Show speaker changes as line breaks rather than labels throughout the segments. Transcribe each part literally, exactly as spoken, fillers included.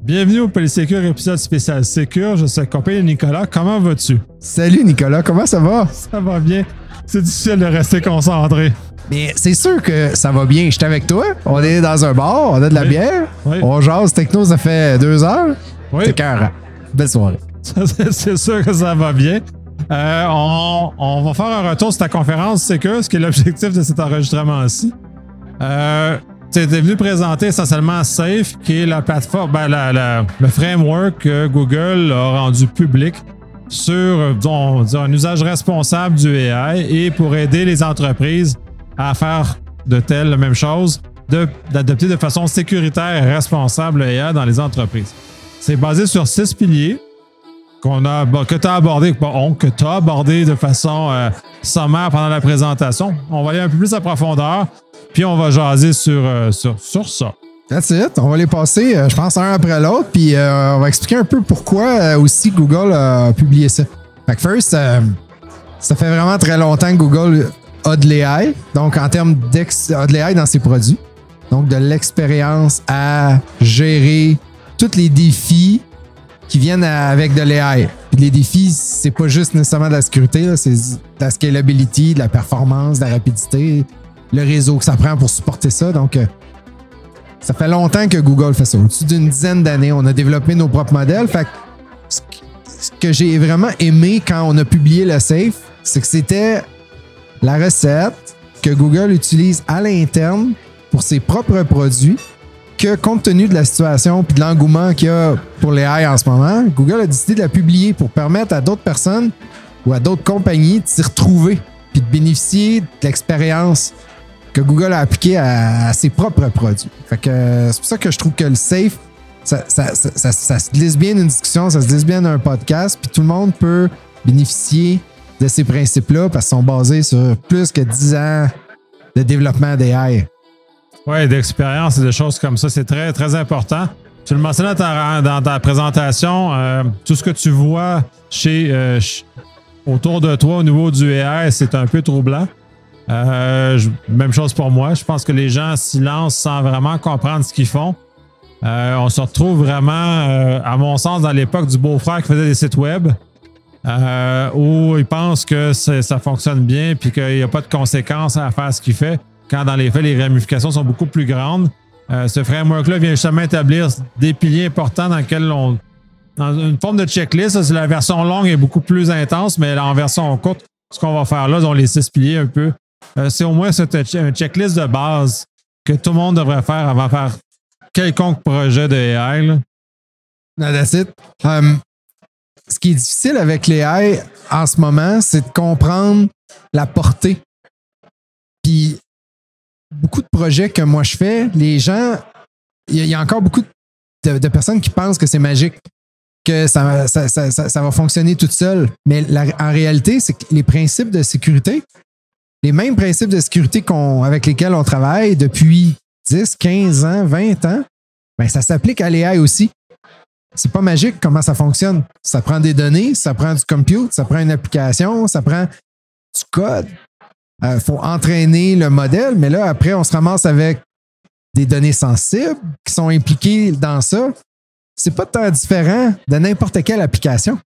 Bienvenue au Polysécure épisode spécial Sécure. Je suis accompagné de Nicolas. Comment vas-tu?
Salut Nicolas, comment ça va?
Ça va bien. C'est difficile de rester concentré.
Mais c'est sûr que ça va bien. Je suis avec toi. On est dans un bar, on a de la
oui.
bière.
Oui.
On jase techno, ça fait deux heures.
Oui.
C'est écœurant. Belle soirée.
C'est sûr que ça va bien. Euh, on, on va faire un retour sur ta conférence Sécure, ce qui est l'objectif de cet enregistrement-ci. Euh, tu es venu présenter essentiellement Safe, qui est la plateforme, ben, la, la, le framework que Google a rendu public sur disons, disons, un usage responsable du A I et pour aider les entreprises à faire de telles mêmes choses, de, d'adopter de façon sécuritaire et responsable le A I dans les entreprises. C'est basé sur six piliers qu'on a, que tu as abordé, bon, que tu as abordé de façon euh, sommaire pendant la présentation. On va aller un peu plus en profondeur, puis on va jaser sur, euh, sur, sur ça.
That's it. On va les passer, euh, je pense, un après l'autre, puis euh, on va expliquer un peu pourquoi euh, aussi Google a publié ça. Fait que first, euh, ça fait vraiment très longtemps que Google a de l'A I, donc en termes d'ex, a de l'A I dans ses produits, donc de l'expérience à gérer tous les défis qui viennent avec de l'A I. Puis les défis, c'est pas juste nécessairement de la sécurité, là, c'est de la scalability, de la performance, de la rapidité, le réseau que ça prend pour supporter ça. Donc, euh, ça fait longtemps que Google fait ça. Au-dessus d'une dizaine d'années, on a développé nos propres modèles. Fait que ce que j'ai vraiment aimé quand on a publié le Safe, c'est que c'était la recette que Google utilise à l'interne pour ses propres produits, que compte tenu de la situation et de l'engouement qu'il y a pour les A I en ce moment, Google a décidé de la publier pour permettre à d'autres personnes ou à d'autres compagnies de s'y retrouver puis de bénéficier de l'expérience que Google a appliquée à, à ses propres produits. Fait que euh, c'est pour ça que je trouve que le Safe, ça, ça, ça, ça, ça se glisse bien d'une discussion, ça se glisse bien d'un podcast, puis tout le monde peut bénéficier de ces principes-là parce qu'ils sont basés sur plus que dix ans de développement d'A I.
Oui, d'expérience et de choses comme ça, c'est très, très important. Tu le mentionnais dans ta, dans ta présentation, euh, tout ce que tu vois chez, euh, ch- autour de toi au niveau du A I, c'est un peu troublant. Euh, je, même chose pour moi. Je pense que les gens s'y lancent sans vraiment comprendre ce qu'ils font. Euh, on se retrouve vraiment, euh, à mon sens, dans l'époque du beau-frère qui faisait des sites web, euh, où il pense que ça fonctionne bien et qu'il n'y a pas de conséquences à faire ce qu'il fait, quand dans les faits, les ramifications sont beaucoup plus grandes. Euh, ce framework-là vient justement établir des piliers importants dans lesquels on... Dans une forme de checklist, c'est la version longue est beaucoup plus intense, mais en version courte, ce qu'on va faire là, dans les six piliers un peu, euh, c'est au moins cette, un checklist de base que tout le monde devrait faire avant de faire quelconque projet de A I. Là.
No, that's it. Um, ce qui est difficile avec les A I en ce moment, c'est de comprendre la portée. Puis, beaucoup de projets que moi je fais, les gens, il y, y a encore beaucoup de, de personnes qui pensent que c'est magique, que ça, ça, ça, ça, ça va fonctionner tout seul. Mais la, en réalité, c'est que les principes de sécurité, les mêmes principes de sécurité qu'on, avec lesquels on travaille depuis dix, quinze ans, vingt ans, ben ça s'applique à l'A I aussi. C'est pas magique comment ça fonctionne. Ça prend des données, ça prend du compute, ça prend une application, ça prend du code. Il euh, faut entraîner le modèle, mais là, après, on se ramasse avec des données sensibles qui sont impliquées dans ça. C'est pas tant différent de n'importe quelle application.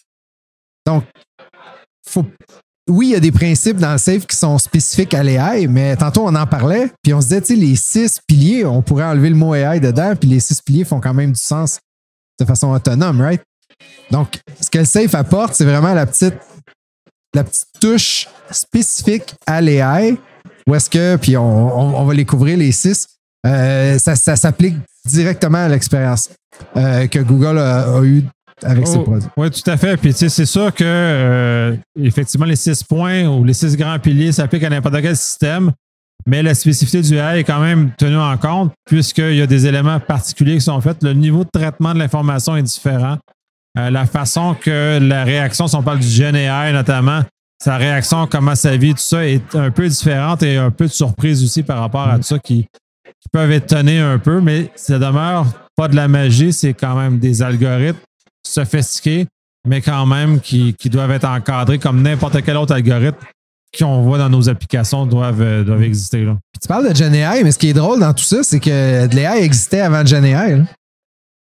Donc, faut, oui, il y a des principes dans le Safe qui sont spécifiques à l'A I, mais tantôt, on en parlait, puis on se disait, tu sais, les six piliers, on pourrait enlever le mot A I dedans, puis les six piliers font quand même du sens de façon autonome, right? Donc, ce que le Safe apporte, c'est vraiment la petite la petite touche spécifique à l'A I, où est-ce que, puis on, on, on va les couvrir les six, euh, ça, ça s'applique directement à l'expérience euh, que Google a, a eue avec
oh,
ses produits.
Oui, tout à fait. Puis tu sais, c'est sûr que euh, effectivement, les six points ou les six grands piliers s'appliquent à n'importe quel système, mais la spécificité du A I est quand même tenue en compte puisqu'il y a des éléments particuliers qui sont faits. Le niveau de traitement de l'information est différent. Euh, la façon que la réaction, si on parle du Gen A I notamment, sa réaction, comment ça vit, tout ça est un peu différente et un peu de surprise aussi par rapport à tout ça qui, qui peuvent étonner un peu, mais ça demeure pas de la magie, c'est quand même des algorithmes sophistiqués, mais quand même qui, qui doivent être encadrés comme n'importe quel autre algorithme qu'on voit dans nos applications doivent, euh, doivent exister. Là.
Puis tu parles de Gen A I, mais ce qui est drôle dans tout ça, c'est que de l'A I existait avant Gen A I. Là.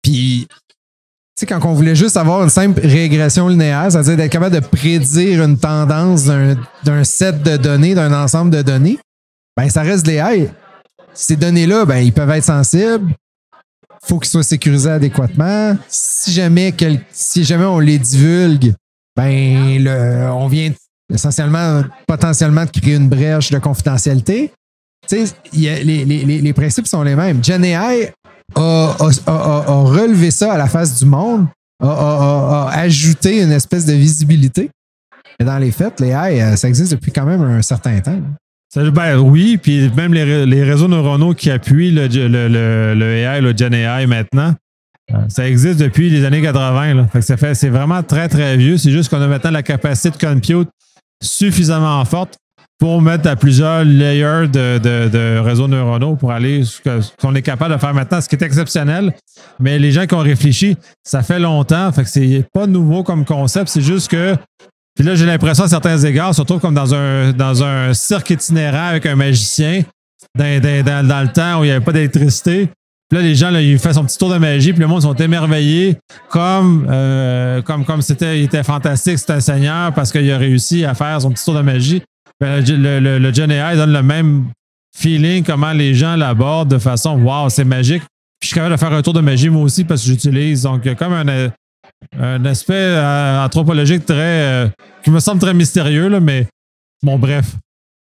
Puis, tu sais, quand on voulait juste avoir une simple régression linéaire, c'est-à-dire d'être capable de prédire une tendance d'un, d'un set de données, d'un ensemble de données, ben ça reste de l'A I. Ces données-là, ben, ils peuvent être sensibles. Il faut qu'ils soient sécurisés adéquatement. Si jamais, quel, si jamais on les divulgue, ben, le, on vient essentiellement, potentiellement, de créer une brèche de confidentialité. Tu sais, les, les, les, les principes sont les mêmes. Gen A I a, a, a, a relevé ça à la face du monde, a, a, a, a ajouté une espèce de visibilité. Et dans les faits, l'A I, ça existe depuis quand même un certain temps.
Ben oui, puis même les, les réseaux neuronaux qui appuient le, le, le, le A I, le Gen A I maintenant, ça existe depuis les années quatre-vingts. Là. Fait que ça fait, c'est vraiment très, très vieux. C'est juste qu'on a maintenant la capacité de compute suffisamment forte pour mettre à plusieurs layers de, de, de réseaux neuronaux pour aller ce qu'on est capable de faire maintenant, ce qui est exceptionnel. Mais les gens qui ont réfléchi, ça fait longtemps. Fait que c'est pas nouveau comme concept. C'est juste que puis là, j'ai l'impression, à certains égards, on se retrouve comme dans un, dans un cirque itinérant avec un magicien dans, dans, dans, dans le temps où il n'y avait pas d'électricité. Puis là, les gens, là, ils font son petit tour de magie, puis le monde sont émerveillés comme, euh, comme, comme c'était, il était fantastique, c'est un seigneur parce qu'il a réussi à faire son petit tour de magie. Ben, le, le, le Gen A I donne le même feeling, comment les gens l'abordent de façon, wow, c'est magique. Puis je suis capable de faire un tour de magie moi aussi parce que j'utilise. Donc, il y a comme un... un aspect euh, anthropologique très euh, qui me semble très mystérieux, là, mais bon, bref.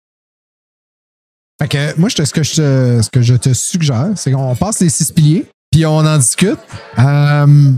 Fait que moi, je te, ce, que je te, ce que je te suggère, c'est qu'on passe les six piliers, puis on en discute. Euh,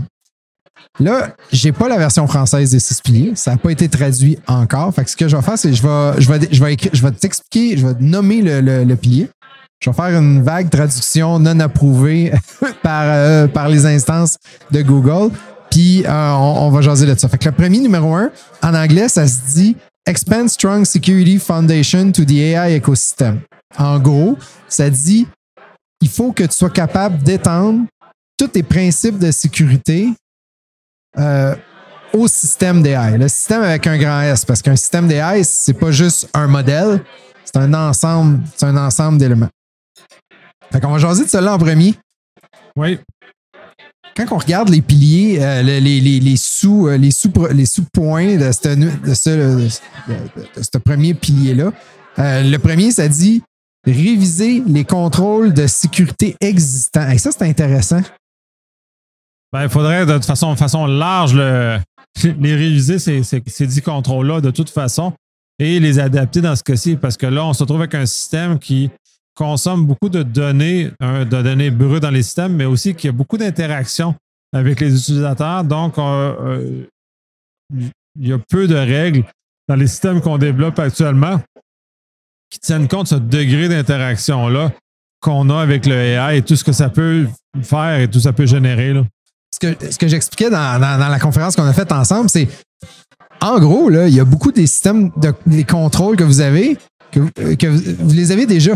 là, j'ai pas la version française des six piliers. Ça n'a pas été traduit encore. Fait que ce que je vais faire, c'est que je vais, je vais, je vais, écrire, je vais t'expliquer, je vais nommer le, le, le pilier. Je vais faire une vague traduction non approuvée par, euh, par les instances de Google. Puis, euh, on, on va jaser de ça. Fait que le premier numéro un, en anglais, ça se dit Expand Strong Security Foundation to the A I Ecosystem. En gros, ça dit il faut que tu sois capable d'étendre tous tes principes de sécurité euh, au système d'A I. Le système avec un grand S, parce qu'un système d'A I, c'est pas juste un modèle, c'est un ensemble, c'est un ensemble d'éléments. Fait qu'on va jaser de cela en premier.
Oui.
Quand on regarde les piliers, euh, les, les, les, sous, euh, les, sous, les sous-points de ce, de ce, de ce premier pilier-là, euh, le premier, ça dit réviser les contrôles de sécurité existants. Et ça, c'est intéressant.
Ben, il faudrait, de toute façon, de façon large, le, les réviser, ces, ces, ces dix contrôles-là, de toute façon, et les adapter dans ce cas-ci, parce que là, on se retrouve avec un système qui consomme beaucoup de données, hein, de données brutes dans les systèmes, mais aussi qu'il y a beaucoup d'interactions avec les utilisateurs. Donc, euh, euh, il y a peu de règles dans les systèmes qu'on développe actuellement qui tiennent compte de ce degré d'interaction-là qu'on a avec le A I et tout ce que ça peut faire et tout ce que ça peut générer. Là.
Ce que, ce que j'expliquais dans, dans, dans la conférence qu'on a faite ensemble, c'est en gros, là, il y a beaucoup des systèmes, de, des contrôles que vous avez, que, que vous, vous les avez déjà.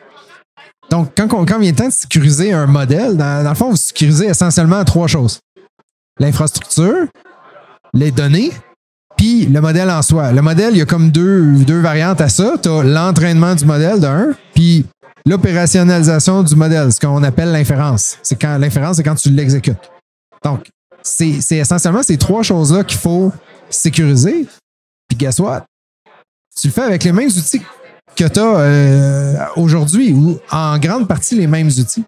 Donc, quand, on, quand il vient le temps de sécuriser un modèle, dans, dans le fond, vous sécurisez essentiellement trois choses. L'infrastructure, les données, puis le modèle en soi. Le modèle, il y a comme deux, deux variantes à ça. Tu as l'entraînement du modèle d'un, puis l'opérationnalisation du modèle, ce qu'on appelle l'inférence. C'est quand l'inférence, c'est quand tu l'exécutes. Donc, c'est, c'est essentiellement ces trois choses-là qu'il faut sécuriser. Puis, guess what? Tu le fais avec les mêmes outils que tu as euh, aujourd'hui, ou en grande partie les mêmes outils.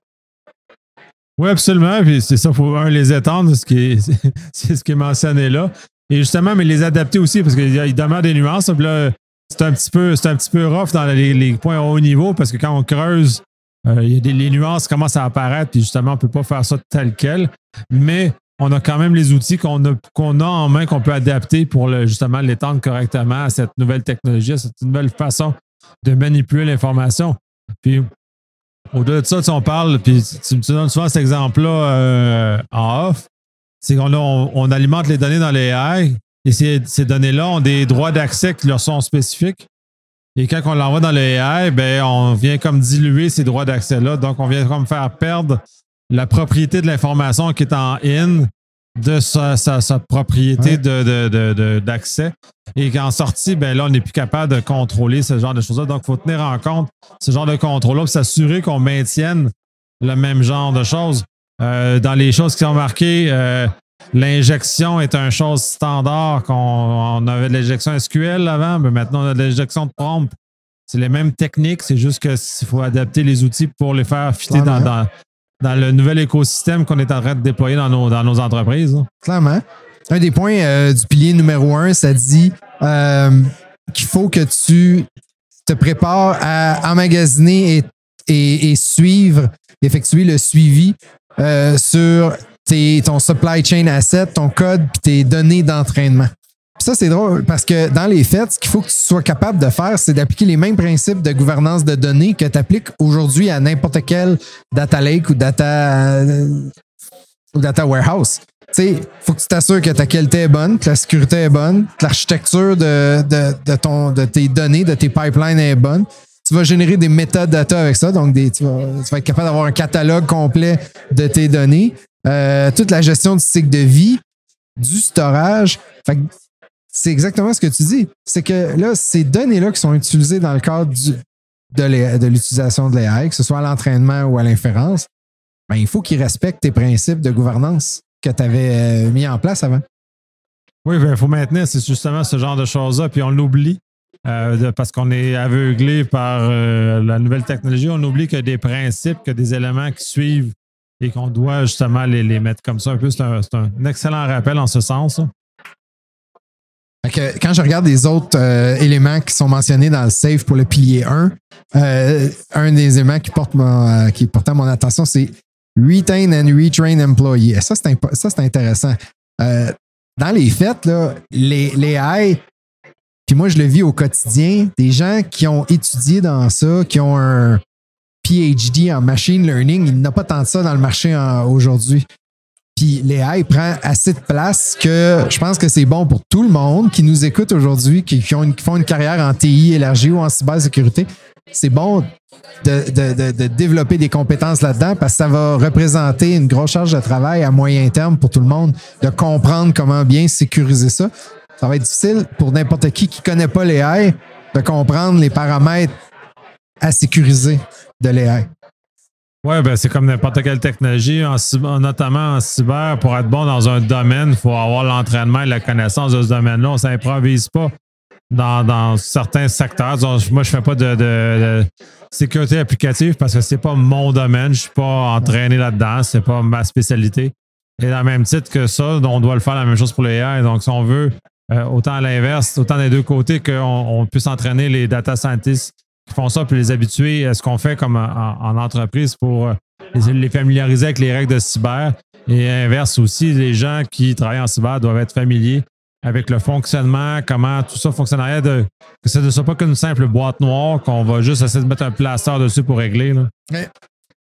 Oui, absolument. Puis c'est ça, il faut un, les étendre, ce qui est, c'est ce qui est mentionné là. Et justement, mais les adapter aussi, parce qu'il demeure des nuances. Puis là, c'est un petit peu, c'est un petit peu rough dans les, les points haut niveau, parce que quand on creuse, euh, il y a des, les nuances commencent à apparaître, puis justement, on ne peut pas faire ça tel quel. Mais on a quand même les outils qu'on a, qu'on a en main, qu'on peut adapter pour le, justement l'étendre correctement à cette nouvelle technologie, à cette nouvelle façon de manipuler l'information. Puis, au-delà de ça, si on parle, puis tu, tu donnes souvent cet exemple-là euh, en off, c'est qu'on a, on, on alimente les données dans les A I et ces, ces données-là ont des droits d'accès qui leur sont spécifiques. Et quand on l'envoie dans le A I, ben, on vient comme diluer ces droits d'accès-là. Donc, on vient comme faire perdre la propriété de l'information qui est en in de sa, sa, sa propriété ouais. de, de, de, de, d'accès. Et qu'en sortie, ben là, on n'est plus capable de contrôler ce genre de choses-là. Donc, il faut tenir en compte ce genre de contrôle-là pour s'assurer qu'on maintienne le même genre de choses. Euh, dans les choses qui sont marquées, euh, l'injection est une chose standard. Qu'on, on avait de l'injection S Q L avant, mais maintenant on a de l'injection de prompt. C'est les mêmes techniques, c'est juste qu'il faut adapter les outils pour les faire fitter dans, dans, dans le nouvel écosystème qu'on est en train de déployer dans nos, dans nos entreprises. Là.
Clairement. Un des points euh, du pilier numéro un, ça dit euh, qu'il faut que tu te prépares à emmagasiner et, et, et suivre, effectuer le suivi euh, sur tes, ton supply chain asset, ton code et tes données d'entraînement. Puis ça, c'est drôle parce que dans les faits, ce qu'il faut que tu sois capable de faire, c'est d'appliquer les mêmes principes de gouvernance de données que tu appliques aujourd'hui à n'importe quel data lake ou data, euh, ou data warehouse. Tu sais, il faut que tu t'assures que ta qualité est bonne, que la sécurité est bonne, que l'architecture de, de, de, ton, de tes données, de tes pipelines est bonne. Tu vas générer des métadata avec ça, donc des, tu, vas, tu vas être capable d'avoir un catalogue complet de tes données. Euh, toute la gestion du cycle de vie, du storage. Fait que c'est exactement ce que tu dis. C'est que là, ces données-là qui sont utilisées dans le cadre du, de, l'A I, de l'utilisation de l'A I, que ce soit à l'entraînement ou à l'inférence, ben, il faut qu'ils respectent tes principes de gouvernance que tu avais mis en place avant.
Oui, il faut maintenir, c'est justement ce genre de choses-là, puis on l'oublie euh, de, parce qu'on est aveuglé par euh, la nouvelle technologie. On oublie qu'il y a des principes, qu'il y a des éléments qui suivent et qu'on doit justement les, les mettre comme ça un peu. C'est un, c'est un excellent rappel en ce sens.
Fait que quand je regarde les autres euh, éléments qui sont mentionnés dans le SAFe pour le pilier un, euh, un des éléments qui porte mon, euh, qui portait mon attention, c'est Retain and Retrain Employee. Et ça, c'est, imp- ça, c'est intéressant. Euh, dans les faits, là, les, les A I, puis moi, je le vis au quotidien, des gens qui ont étudié dans ça, qui ont un P H D en machine learning, il n'y en a pas tant de ça dans le marché en, aujourd'hui. Puis l'A I prend assez de place que je pense que c'est bon pour tout le monde qui nous écoute aujourd'hui, qui, qui, ont une, qui font une carrière en T I élargie ou en cybersécurité. C'est bon de, de, de, de développer des compétences là-dedans parce que ça va représenter une grosse charge de travail à moyen terme pour tout le monde, de comprendre comment bien sécuriser ça. Ça va être difficile pour n'importe qui qui ne connaît pas l'A I de comprendre les paramètres à sécuriser de l'A I.
Oui, ben c'est comme n'importe quelle technologie, en cyber, notamment en cyber. Pour être bon dans un domaine, il faut avoir l'entraînement et la connaissance de ce domaine-là. On ne s'improvise pas dans, dans certains secteurs. Donc, moi, je ne fais pas de, de, de sécurité applicative parce que ce n'est pas mon domaine. Je ne suis pas entraîné là-dedans. Ce n'est pas ma spécialité. Et dans le même titre que ça, on doit le faire la même chose pour les A I. Donc, si on veut, euh, autant à l'inverse, autant des deux côtés qu'on on puisse entraîner les data scientists qui font ça, puis les habituer à ce qu'on fait comme en, en entreprise pour les, les familiariser avec les règles de cyber. Et inverse aussi, les gens qui travaillent en cyber doivent être familiers avec le fonctionnement, comment tout ça fonctionnerait, de, que ce ne soit pas qu'une simple boîte noire qu'on va juste essayer de mettre un plaster dessus pour régler. Là.
Ouais.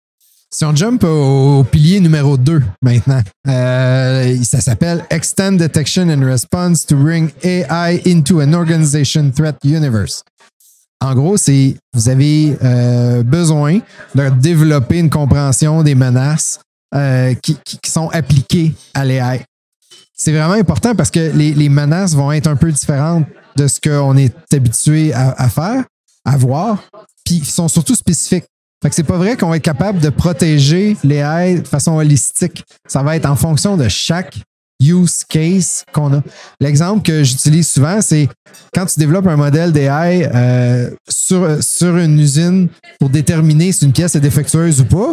Si on jump au, au pilier numéro deux maintenant, euh, ça s'appelle Extend Detection and Response to bring A I into an organization threat universe. En gros, c'est vous avez euh, besoin de développer une compréhension des menaces euh, qui, qui, qui sont appliquées à l'A I. C'est vraiment important parce que les, les menaces vont être un peu différentes de ce qu'on est habitué à, à faire, à voir, puis ils sont surtout spécifiques. Fait que c'est pas vrai qu'on va être capable de protéger les A I de façon holistique. Ça va être en fonction de chaque use case qu'on a. L'exemple que j'utilise souvent, c'est quand tu développes un modèle d'A I euh, sur, sur une usine pour déterminer si une pièce est défectueuse ou pas,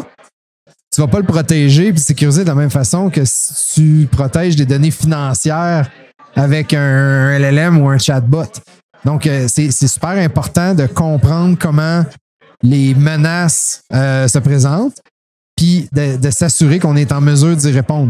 tu ne vas pas le protéger et sécuriser de la même façon que si tu protèges des données financières avec un L L M ou un chatbot. Donc, euh, c'est, c'est super important de comprendre comment les menaces euh, se présentent puis de, de s'assurer qu'on est en mesure d'y répondre.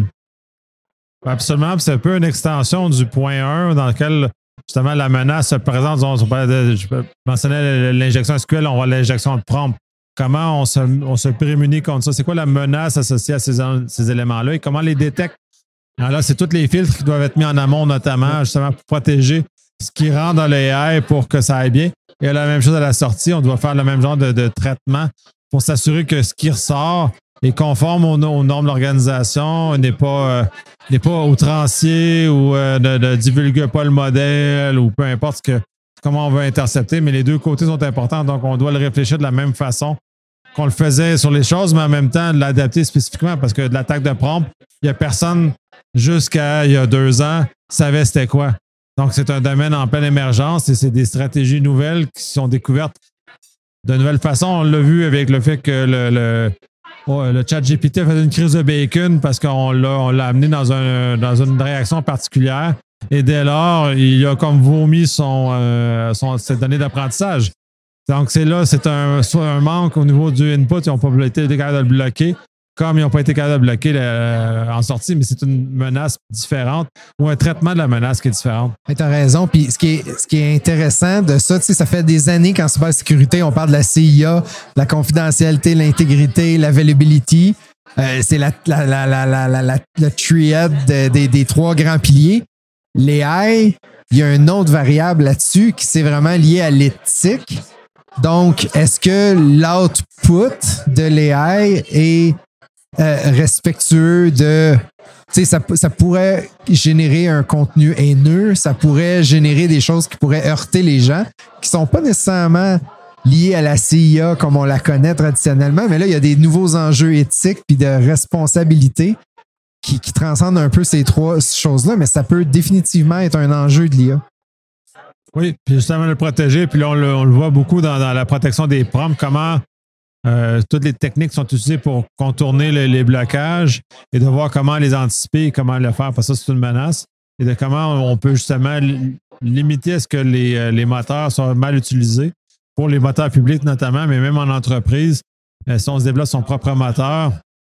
Absolument. C'est un peu une extension du point un dans lequel justement la menace se présente. On, je mentionnais l'injection S Q L, on voit l'injection de prompt. Comment on se, on se prémunit contre ça? C'est quoi la menace associée à ces, ces éléments-là et comment on les détecte? Alors là, c'est tous les filtres qui doivent être mis en amont, notamment justement pour protéger ce qui rentre dans l'A I pour que ça aille bien. Et la même chose à la sortie, on doit faire le même genre de, de traitement pour s'assurer que ce qui ressort est conforme aux, aux normes de l'organisation, n'est pas, euh, n'est pas outrancier ou euh, ne, ne divulgue pas le modèle ou peu importe ce que, comment on veut intercepter, mais les deux côtés sont importants, donc on doit le réfléchir de la même façon qu'on le faisait sur les choses, mais en même temps de l'adapter spécifiquement parce que de l'attaque de prompt, il n'y a personne jusqu'à il y a deux ans savait c'était quoi. Donc, c'est un domaine en pleine émergence et c'est des stratégies nouvelles qui sont découvertes de nouvelles façons. On l'a vu avec le fait que le, le, oh, le ChatGPT a fait une crise de bacon parce qu'on l'a, on l'a amené dans, un, dans une réaction particulière. Et dès lors, il a comme vomi son, euh, son, ses données d'apprentissage. Donc, c'est là, c'est un, soit un manque au niveau du input, ils n'ont pas été capables de le bloquer, comme ils n'ont pas été capables de le bloquer le, en sortie, mais c'est une menace différente ou un traitement de la menace qui est différent.
Tu as raison. Puis ce qui est, ce qui est intéressant de ça, tu sais, ça fait des années qu'en cybersécurité, on parle de la C I A, la confidentialité, l'intégrité, l'availability. Euh, c'est la, la, la, la, la, la, la, la triade de, de, des trois grands piliers. L'A I, il y a une autre variable là-dessus qui c'est vraiment lié à l'éthique. Donc, est-ce que l'output de l'A I est euh, respectueux de... Tu sais, ça, ça pourrait générer un contenu haineux, ça pourrait générer des choses qui pourraient heurter les gens, qui sont pas nécessairement liées à la C I A comme on la connaît traditionnellement, mais là, il y a des nouveaux enjeux éthiques puis de responsabilité qui, qui transcendent un peu ces trois choses-là, mais ça peut définitivement être un enjeu de l'I A.
Oui, puis justement le protéger, puis là, on le, on le voit beaucoup dans, dans la protection des prompts, comment euh, toutes les techniques sont utilisées pour contourner le, les blocages et de voir comment les anticiper et comment le faire, parce que ça, c'est une menace, et de comment on peut justement limiter à ce que les, les moteurs soient mal utilisés, pour les moteurs publics notamment, mais même en entreprise, euh, si on se développe son propre moteur,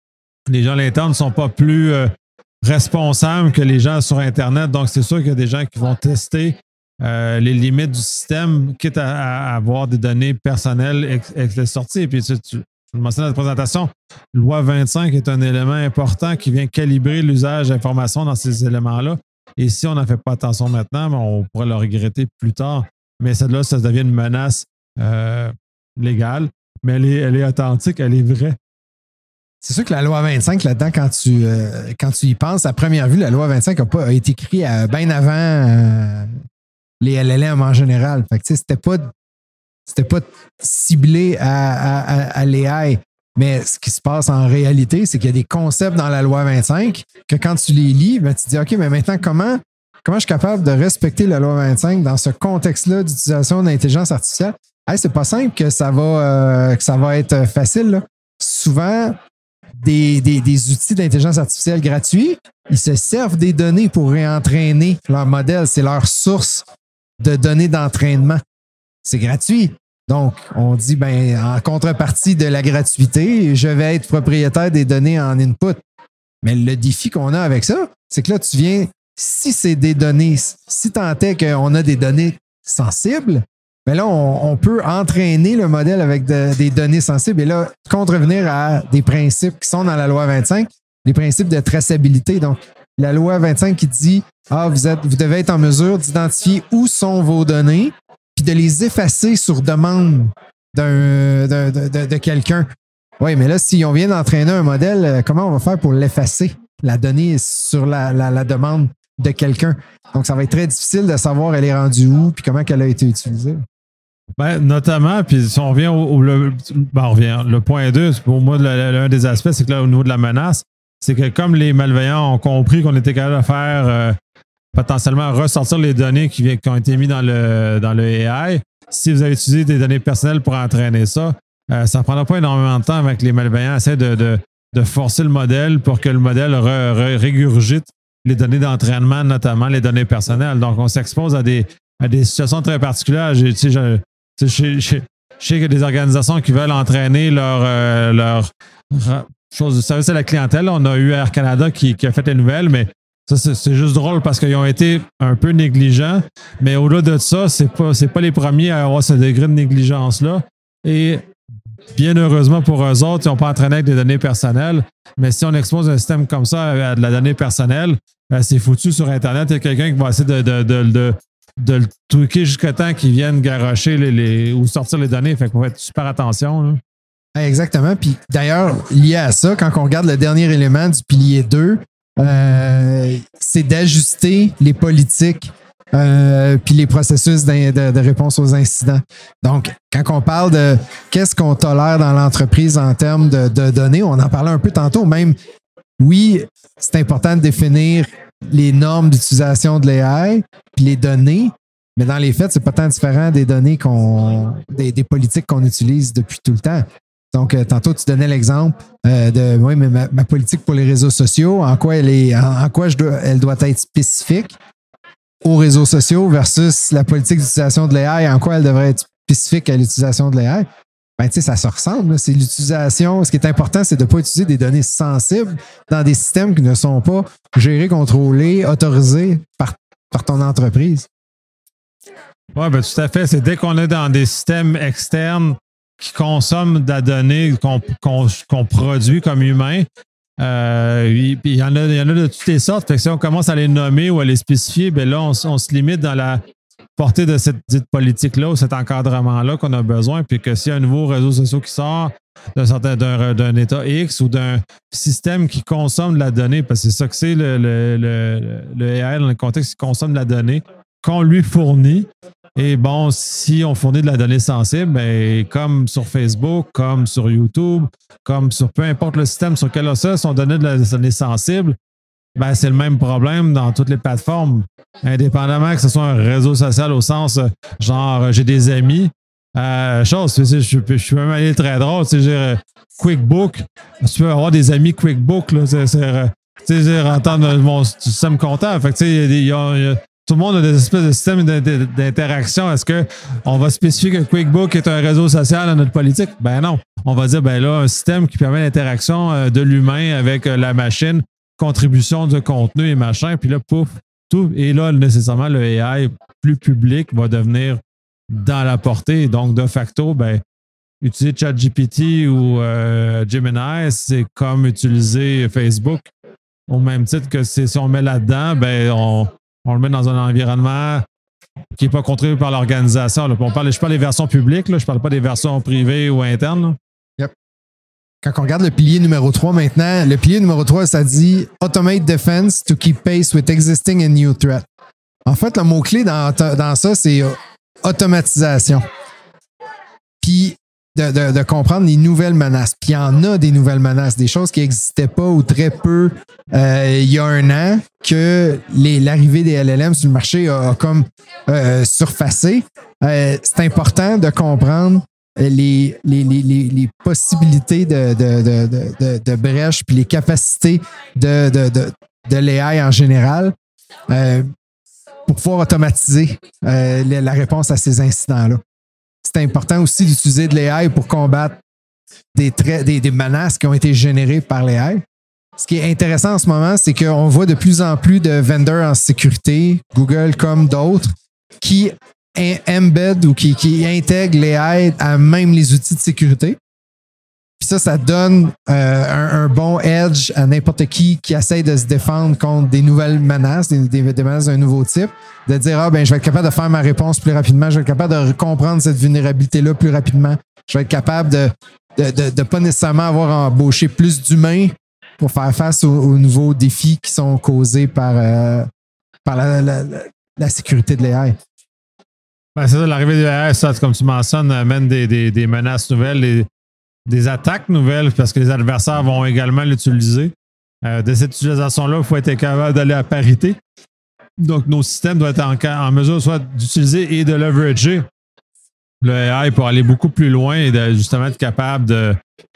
les gens à l'interne ne sont pas plus euh, responsables que les gens sur Internet, donc c'est sûr qu'il y a des gens qui vont tester Euh, les limites du système, quitte à, à avoir des données personnelles ex, ex sorties. Et puis, tu, tu, tu le mentionnais dans la présentation, loi vingt-cinq est un élément important qui vient calibrer l'usage d'informations dans ces éléments-là. Et si on n'en fait pas attention maintenant, ben on pourrait le regretter plus tard. Mais celle-là, ça devient une menace euh, légale, mais elle est, elle est authentique, elle est vraie.
C'est sûr que la loi vingt-cinq, là-dedans, quand tu, euh, quand tu y penses, à première vue, la loi vingt-cinq a, pas, a été écrite euh, bien avant... Euh, les L L M en général. Fait que, tu sais, c'était pas, c'était pas ciblé à, à, à l'A I. Mais ce qui se passe en réalité, c'est qu'il y a des concepts dans la loi vingt-cinq que quand tu les lis, ben, tu te dis, OK, mais maintenant, comment, comment je suis capable de respecter la loi vingt-cinq dans ce contexte-là d'utilisation d'intelligence artificielle? Hey, c'est pas simple que ça va, euh, que ça va être facile, là. Souvent, des, des, des outils d'intelligence artificielle gratuits, ils se servent des données pour réentraîner leur modèle. C'est leur source de données d'entraînement. C'est gratuit. Donc, on dit, ben, en contrepartie de la gratuité, je vais être propriétaire des données en input. Mais le défi qu'on a avec ça, c'est que là, tu viens, si c'est des données, si tant est qu'on a des données sensibles, ben là, on, on peut entraîner le modèle avec de, des données sensibles et là, contrevenir à des principes qui sont dans la loi vingt-cinq, les principes de traçabilité. Donc, la loi vingt-cinq qui dit ah, vous, êtes, vous devez être en mesure d'identifier où sont vos données puis de les effacer sur demande d'un, d'un, de, de, de quelqu'un. Oui, mais là, si on vient d'entraîner un modèle, comment on va faire pour l'effacer, la donnée sur la, la, la demande de quelqu'un? Donc, ça va être très difficile de savoir elle est rendue où puis comment elle a été utilisée.
Ben, notamment, puis si on revient au, au le, ben on revient, le point deux, pour moi, l'un des aspects, c'est que là, au niveau de la menace, c'est que comme les malveillants ont compris qu'on était capable de faire euh, potentiellement ressortir les données qui, qui ont été mises dans le, dans le A I, si vous avez utilisé des données personnelles pour entraîner ça, euh, ça ne prendra pas énormément de temps avec les malveillants essaient de, de, de forcer le modèle pour que le modèle re, re, régurgite les données d'entraînement, notamment les données personnelles. Donc, on s'expose à des, à des situations très particulières. J'ai, tu sais, je, tu sais, je, je, je sais qu'il y a des organisations qui veulent entraîner leur, euh, leur chose de service à la clientèle. On a eu Air Canada qui, qui a fait les nouvelles, mais ça, c'est, c'est juste drôle parce qu'ils ont été un peu négligents. Mais au-delà de ça, c'est pas, c'est pas les premiers à avoir ce degré de négligence-là. Et bien heureusement pour eux autres, ils n'ont pas entraîné avec des données personnelles. Mais si on expose un système comme ça à de la donnée personnelle, ben c'est foutu sur Internet. Il y a quelqu'un qui va essayer de, de, de, de, de le tweaker jusqu'à temps qu'ils viennent garrocher les, les, ou sortir les données. Fait qu'on va être super attention, là.
Exactement. Puis d'ailleurs, lié à ça, quand on regarde le dernier élément du pilier deux, euh, c'est d'ajuster les politiques euh, puis les processus de, de, de réponse aux incidents. Donc, quand on parle de qu'est-ce qu'on tolère dans l'entreprise en termes de, de données, on en parlait un peu tantôt, même, oui, c'est important de définir les normes d'utilisation de l'A I puis les données, mais dans les faits, c'est pas tant différent des données qu'on, des, des politiques qu'on utilise depuis tout le temps. Donc, euh, tantôt, tu donnais l'exemple euh, de oui, mais ma, ma politique pour les réseaux sociaux, en quoi elle est, en, en quoi je dois, elle doit être spécifique aux réseaux sociaux versus la politique d'utilisation de l'A I, en quoi elle devrait être spécifique à l'utilisation de l'A I. Ben, tu sais, ça se ressemble. Là. C'est l'utilisation. Ce qui est important, c'est de ne pas utiliser des données sensibles dans des systèmes qui ne sont pas gérés, contrôlés, autorisés par, par ton entreprise.
Oui, ben, tout à fait. C'est dès qu'on est dans des systèmes externes qui consomment de la donnée qu'on qu'on, qu'on produit comme humain. Euh, il, il, y en a, il y en a de toutes les sortes. Fait que si on commence à les nommer ou à les spécifier, ben là, on, on se limite dans la portée de cette dite politique-là ou cet encadrement-là qu'on a besoin. Puis que s'il y a un nouveau réseau social qui sort d'un, certain, d'un, d'un État X ou d'un système qui consomme de la donnée, parce que c'est ça que c'est le, le, le, le A I dans le contexte qui consomme de la donnée qu'on lui fournit. Et bon, si on fournit de la donnée sensible, bien, comme sur Facebook, comme sur YouTube, comme sur peu importe le système sur lequel on ça, si on donnait de la donnée sensible, ben, c'est le même problème dans toutes les plateformes. Indépendamment que ce soit un réseau social au sens genre j'ai des amis. Euh, chose, tu sais, je, je suis même allé très drôle. Tu sais, j'ai, QuickBook, tu peux avoir des amis QuickBook, là, c'est, c'est, tu sais, entendre mon système comptable. Fait que, tu sais, il y a, il y a tout le monde a des espèces de systèmes d'interaction. Est-ce qu'on va spécifier que QuickBook est un réseau social dans notre politique? Ben non. On va dire, ben là, un système qui permet l'interaction de l'humain avec la machine, contribution de contenu et machin, puis là, pouf, tout. Et là, nécessairement, le A I plus public va devenir dans la portée. Donc, de facto, ben, utiliser ChatGPT ou euh, Gemini, c'est comme utiliser Facebook. Au même titre que si on met là-dedans, ben, on On le met dans un environnement qui n'est pas contrôlé par l'organisation. Là. On parle, je parle des versions publiques, là, je ne parle pas des versions privées ou internes. Là.
Yep. Quand on regarde le pilier numéro trois maintenant, le pilier numéro trois, ça dit « Automate defense to keep pace with existing and new threats ». En fait, le mot-clé dans, dans ça, c'est automatisation. Puis, de, de, de comprendre les nouvelles menaces. Puis il y en a des nouvelles menaces, des choses qui n'existaient pas ou très peu euh, il y a un an, que les, l'arrivée des L L M sur le marché a, a comme euh, surfacé. Euh, c'est important de comprendre les, les, les, les, les possibilités de, de, de, de, de, de brèche puis les capacités de, de, de, de l'A I en général euh, pour pouvoir automatiser euh, la réponse à ces incidents-là. C'est important aussi d'utiliser de l'A I pour combattre des, traits, des, des menaces qui ont été générées par l'A I. Ce qui est intéressant en ce moment, c'est qu'on voit de plus en plus de vendors en sécurité, Google comme d'autres, qui embed ou qui, qui intègrent l'A I à même les outils de sécurité. Puis ça, ça donne euh, un, un bon edge à n'importe qui qui essaye de se défendre contre des nouvelles menaces, des, des, des menaces d'un nouveau type, de dire « Ah, ben je vais être capable de faire ma réponse plus rapidement, je vais être capable de comprendre cette vulnérabilité-là plus rapidement, je vais être capable de de, de, de pas nécessairement avoir embauché plus d'humains pour faire face aux, aux nouveaux défis qui sont causés par, euh, par la, la, la, la sécurité de l'A I. »
Ben, c'est ça, l'arrivée de l'A I, ça, comme tu mentionnes, amène des, des, des menaces nouvelles, des, des attaques nouvelles, parce que les adversaires vont également l'utiliser. Euh, de cette utilisation-là, il faut être capable d'aller à parité. Donc, nos systèmes doivent être en, en mesure soit d'utiliser et de leverager le A I pour aller beaucoup plus loin et de justement être capable de,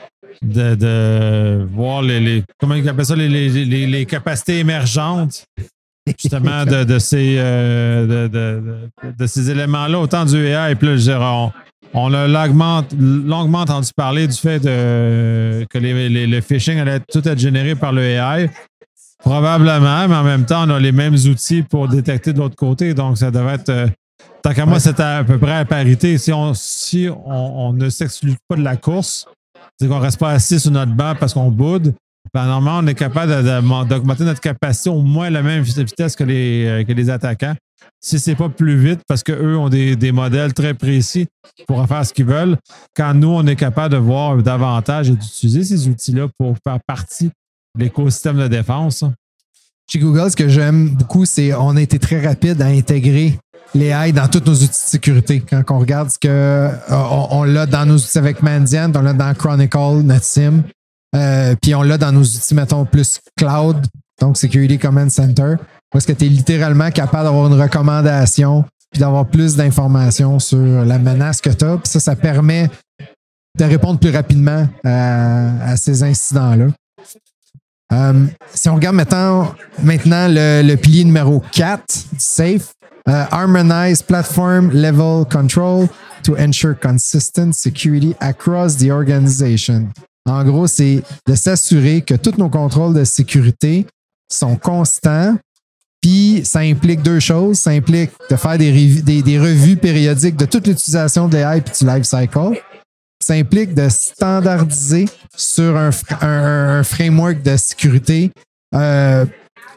de, de voir les, les comment ils appellent ça, les, les, les, les capacités émergentes justement de, de, ces, euh, de, de, de, de ces éléments-là, autant du A I. Puis là, je dirais, on, on a longuement, longuement entendu parler du fait de, que les, les, le phishing allait tout être généré par le A I. Probablement, mais en même temps, on a les mêmes outils pour détecter de l'autre côté. Donc, ça devrait être, euh, tant qu'à moi, c'est à, à peu près à parité. Si on, si on, on ne s'exclut pas de la course, c'est qu'on ne reste pas assis sur notre banc parce qu'on boude, ben, normalement, on est capable de, de, d'augmenter notre capacité au moins à la même vitesse que les, que les attaquants. Si ce n'est pas plus vite, parce qu'eux ont des, des modèles très précis pour faire ce qu'ils veulent, quand nous, on est capable de voir davantage et d'utiliser ces outils-là pour faire partie l'écosystème de défense.
chez Google, ce que j'aime beaucoup, c'est qu'on a été très rapide à intégrer l'A I dans tous nos outils de sécurité. Quand on regarde ce que on, on l'a dans nos outils avec Mandiant, on l'a dans Chronicle, notre SIM, euh, puis on l'a dans nos outils, mettons, plus cloud, donc Security Command Center, où est-ce que tu es littéralement capable d'avoir une recommandation puis d'avoir plus d'informations sur la menace que tu as. Puis ça, ça permet de répondre plus rapidement à, à ces incidents-là. Um, si on regarde maintenant, maintenant le, le pilier numéro quatre du SAFE, uh, Harmonize Platform Level Control to ensure consistent security across the organization. En gros, c'est de s'assurer que tous nos contrôles de sécurité sont constants. Puis, ça implique deux choses. Ça implique de faire des, revues, des, des revues périodiques de toute l'utilisation de l'A I et du life cycle. Ça implique de standardiser sur un, un, un framework de sécurité euh,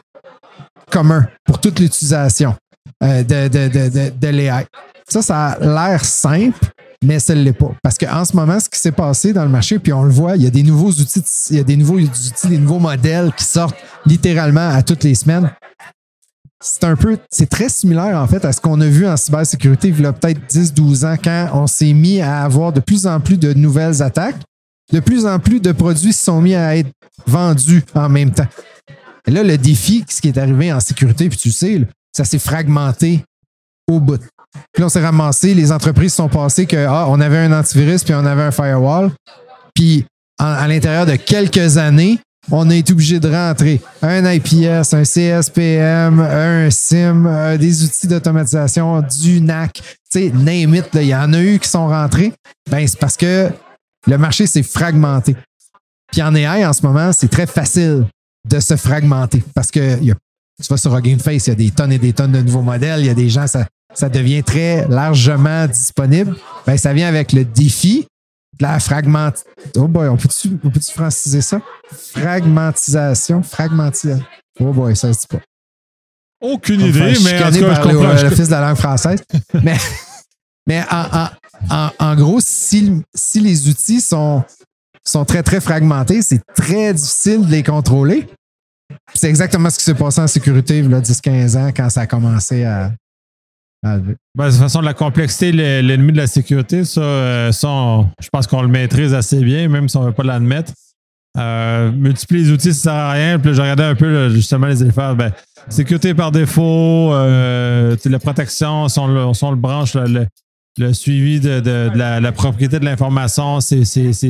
commun pour toute l'utilisation euh, de, de, de, de, de l'A I. Ça, ça a l'air simple, mais ça ne l'est pas. Parce qu'en ce moment, ce qui s'est passé dans le marché, puis on le voit, il y a des nouveaux outils, il y a des nouveaux outils, des nouveaux modèles qui sortent littéralement à toutes les semaines. C'est un peu, c'est très similaire en fait à ce qu'on a vu en cybersécurité il y a peut-être dix douze ans quand on s'est mis à avoir de plus en plus de nouvelles attaques. De plus en plus de produits se sont mis à être vendus en même temps. Et là, le défi, ce qui est arrivé en sécurité, puis tu le sais, là, ça s'est fragmenté au bout. Puis là, on s'est ramassé, les entreprises sont passées que ah, on avait un antivirus puis on avait un firewall. Puis en, à l'intérieur de quelques années, on a été obligé de rentrer un I P S, un C S P M, un SIM, euh, des outils d'automatisation, du N A C. Tu sais, name it, il y en a eu qui sont rentrés. Ben, c'est parce que le marché s'est fragmenté. Puis en A I, en ce moment, c'est très facile de se fragmenter parce que y a, tu vas sur Hugging Face, il y a des tonnes et des tonnes de nouveaux modèles. Il y a des gens, ça, ça devient très largement disponible. Ben, ça vient avec le défi de la fragmentation. Oh boy, on peut-tu, on peut-tu franciser ça? Fragmentisation, fragmentisation. Oh boy, ça se dit pas.
Aucune idée, mais en tout cas, je
comprends.
Le,
le fils de la langue française. mais mais en, en, en, en gros, si, si les outils sont, sont très, très fragmentés, c'est très difficile de les contrôler. C'est exactement ce qui s'est passé en sécurité il y a dix quinze ans quand ça a commencé à...
Ben, de toute façon, la complexité, l'ennemi de la sécurité, ça, ça on, je pense qu'on le maîtrise assez bien, même si on ne veut pas l'admettre. Euh, multiplier les outils, ça ne sert à rien. Puis là, je regardais un peu justement les effets. Ben, sécurité par défaut, euh, la protection, si on le, si on le branche, le, le, le suivi de, de, de la, la propriété de l'information, c'est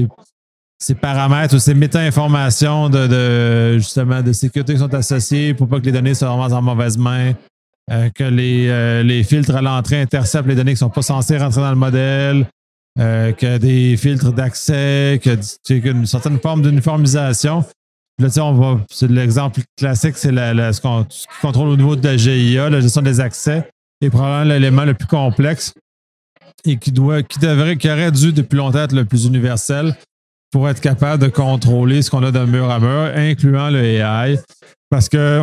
ces paramètres ou ces méta-informations de, de, justement, de sécurité qui sont associées pour pas que les données soient vraiment en mauvaise main. Euh, que les, euh, les filtres à l'entrée interceptent les données qui ne sont pas censées rentrer dans le modèle, euh, que des filtres d'accès, que, qu'une certaine forme d'uniformisation. Là, on va, c'est l'exemple classique, c'est la, la, ce qu'on contrôle au niveau de la G I A, la gestion des accès, est probablement l'élément le plus complexe et qui doit, qui devrait, qui aurait dû depuis longtemps être le plus universel pour être capable de contrôler ce qu'on a de mur à mur, incluant le A I. Parce que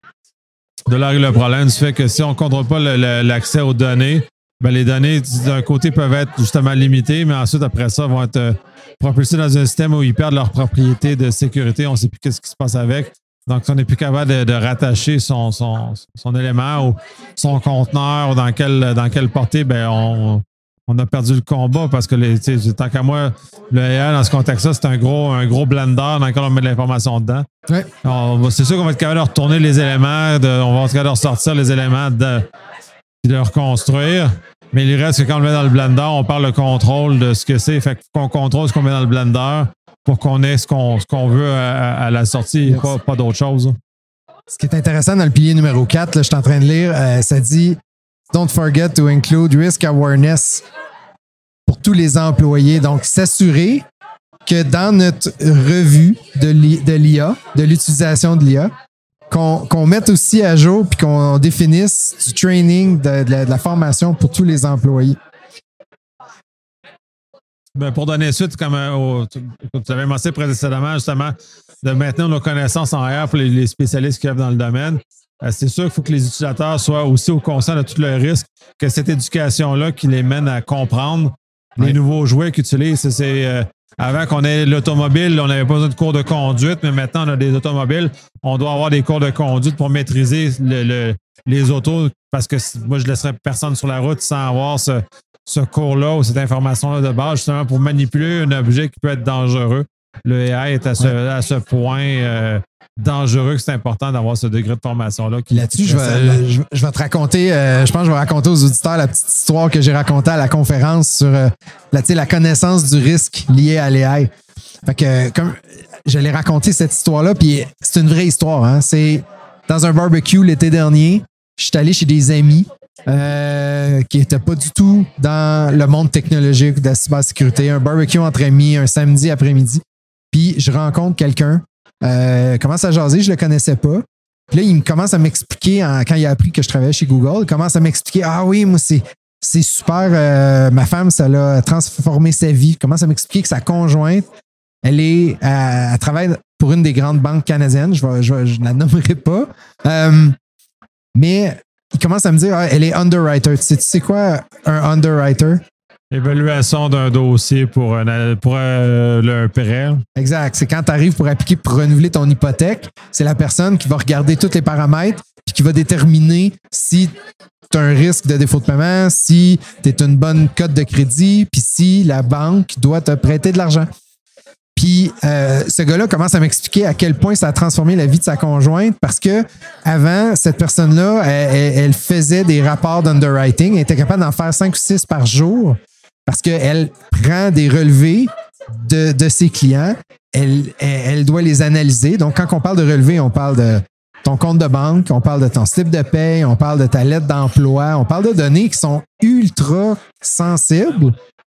de là arrive le problème du fait que si on ne contrôle pas l'accès aux données, ben les données, d'un côté, peuvent être justement limitées, mais ensuite, après ça, vont être euh, propulsées dans un système où ils perdent leur propriété de sécurité. On ne sait plus qu'est-ce qui se passe avec. Donc, si on n'est plus capable de, de rattacher son, son, son élément ou son conteneur ou dans quelle, dans quelle portée, ben on, on a perdu le combat parce que, les, tant qu'à moi, le A I, dans ce contexte-là, c'est un gros, un gros blender dans lequel on met de l'information dedans.
Ouais.
C'est sûr qu'on va être capable de retourner les éléments, de, on va être capable de ressortir les éléments, de, de les reconstruire. Mais il reste que quand on le met dans le blender, on parle de contrôle de ce que c'est. Fait qu'on contrôle ce qu'on met dans le blender pour qu'on ait ce qu'on ce qu'on veut à, à la sortie et yes. pas, pas d'autre chose.
Ce qui est intéressant dans le pilier numéro quatre, là, je suis en train de lire, euh, ça dit « Don't forget to include risk awareness » pour tous les employés. Donc, s'assurer que dans notre revue de l'I A, de l'utilisation de l'I A, qu'on qu'on mette aussi à jour puis qu'on définisse du training, de, de, la, de la formation pour tous les employés.
Ben pour donner suite, comme euh, au, tu, tu avais mentionné précédemment, justement, de maintenir nos connaissances en R pour les, les spécialistes qui œuvrent dans le domaine, euh, c'est sûr qu'il faut que les utilisateurs soient aussi au conscient de tout le risque, que cette éducation-là qui les mène à comprendre les ouais. nouveaux jouets qu'ils utilisent. C'est, euh, avant qu'on ait l'automobile, on n'avait pas besoin de cours de conduite, mais maintenant, on a des automobiles. On doit avoir des cours de conduite pour maîtriser le, le, les autos parce que moi, je ne laisserais personne sur la route sans avoir ce, ce cours-là ou cette information-là de base, justement pour manipuler un objet qui peut être dangereux. Le A I est à ce, ouais. à ce point euh, dangereux que c'est important d'avoir ce degré de formation-là.
Là-dessus, je vais, je, je vais te raconter, euh, je pense que je vais raconter aux auditeurs la petite histoire que j'ai racontée à la conférence sur euh, la, la connaissance du risque lié à l'A I. Fait que, comme je l'ai raconté cette histoire-là, puis c'est une vraie histoire. Hein? C'est dans un barbecue l'été dernier, je suis allé chez des amis euh, qui n'étaient pas du tout dans le monde technologique de la cybersécurité. Un barbecue entre amis, un samedi après-midi. Puis je rencontre quelqu'un, euh, commence à jaser, je le connaissais pas. Puis là, il me commence à m'expliquer, en, quand il a appris que je travaillais chez Google, il commence à m'expliquer, ah oui, moi, c'est, c'est super, euh, ma femme, ça l'a transformé sa vie. Il commence à m'expliquer que sa conjointe, elle est, euh, elle travaille pour une des grandes banques canadiennes, je ne la nommerai pas. Euh, mais il commence à me dire, ah, elle est underwriter. Tu sais, tu sais quoi, un underwriter?
Évaluation d'un dossier pour un, pour un, un prêt.
Exact. C'est quand tu arrives pour appliquer pour renouveler ton hypothèque, c'est la personne qui va regarder tous les paramètres puis qui va déterminer si tu as un risque de défaut de paiement, si tu es une bonne cote de crédit, puis si la banque doit te prêter de l'argent. Puis euh, ce gars-là commence à m'expliquer à quel point ça a transformé la vie de sa conjointe parce que avant, cette personne-là, elle, elle, elle faisait des rapports d'underwriting, elle était capable d'en faire cinq ou six par jour. Parce qu'elle prend des relevés de, de ses clients, elle, elle, elle doit les analyser. Donc, quand on parle de relevés, on parle de ton compte de banque, on parle de ton slip de paye, on parle de ta lettre d'emploi, on parle de données qui sont ultra sensibles,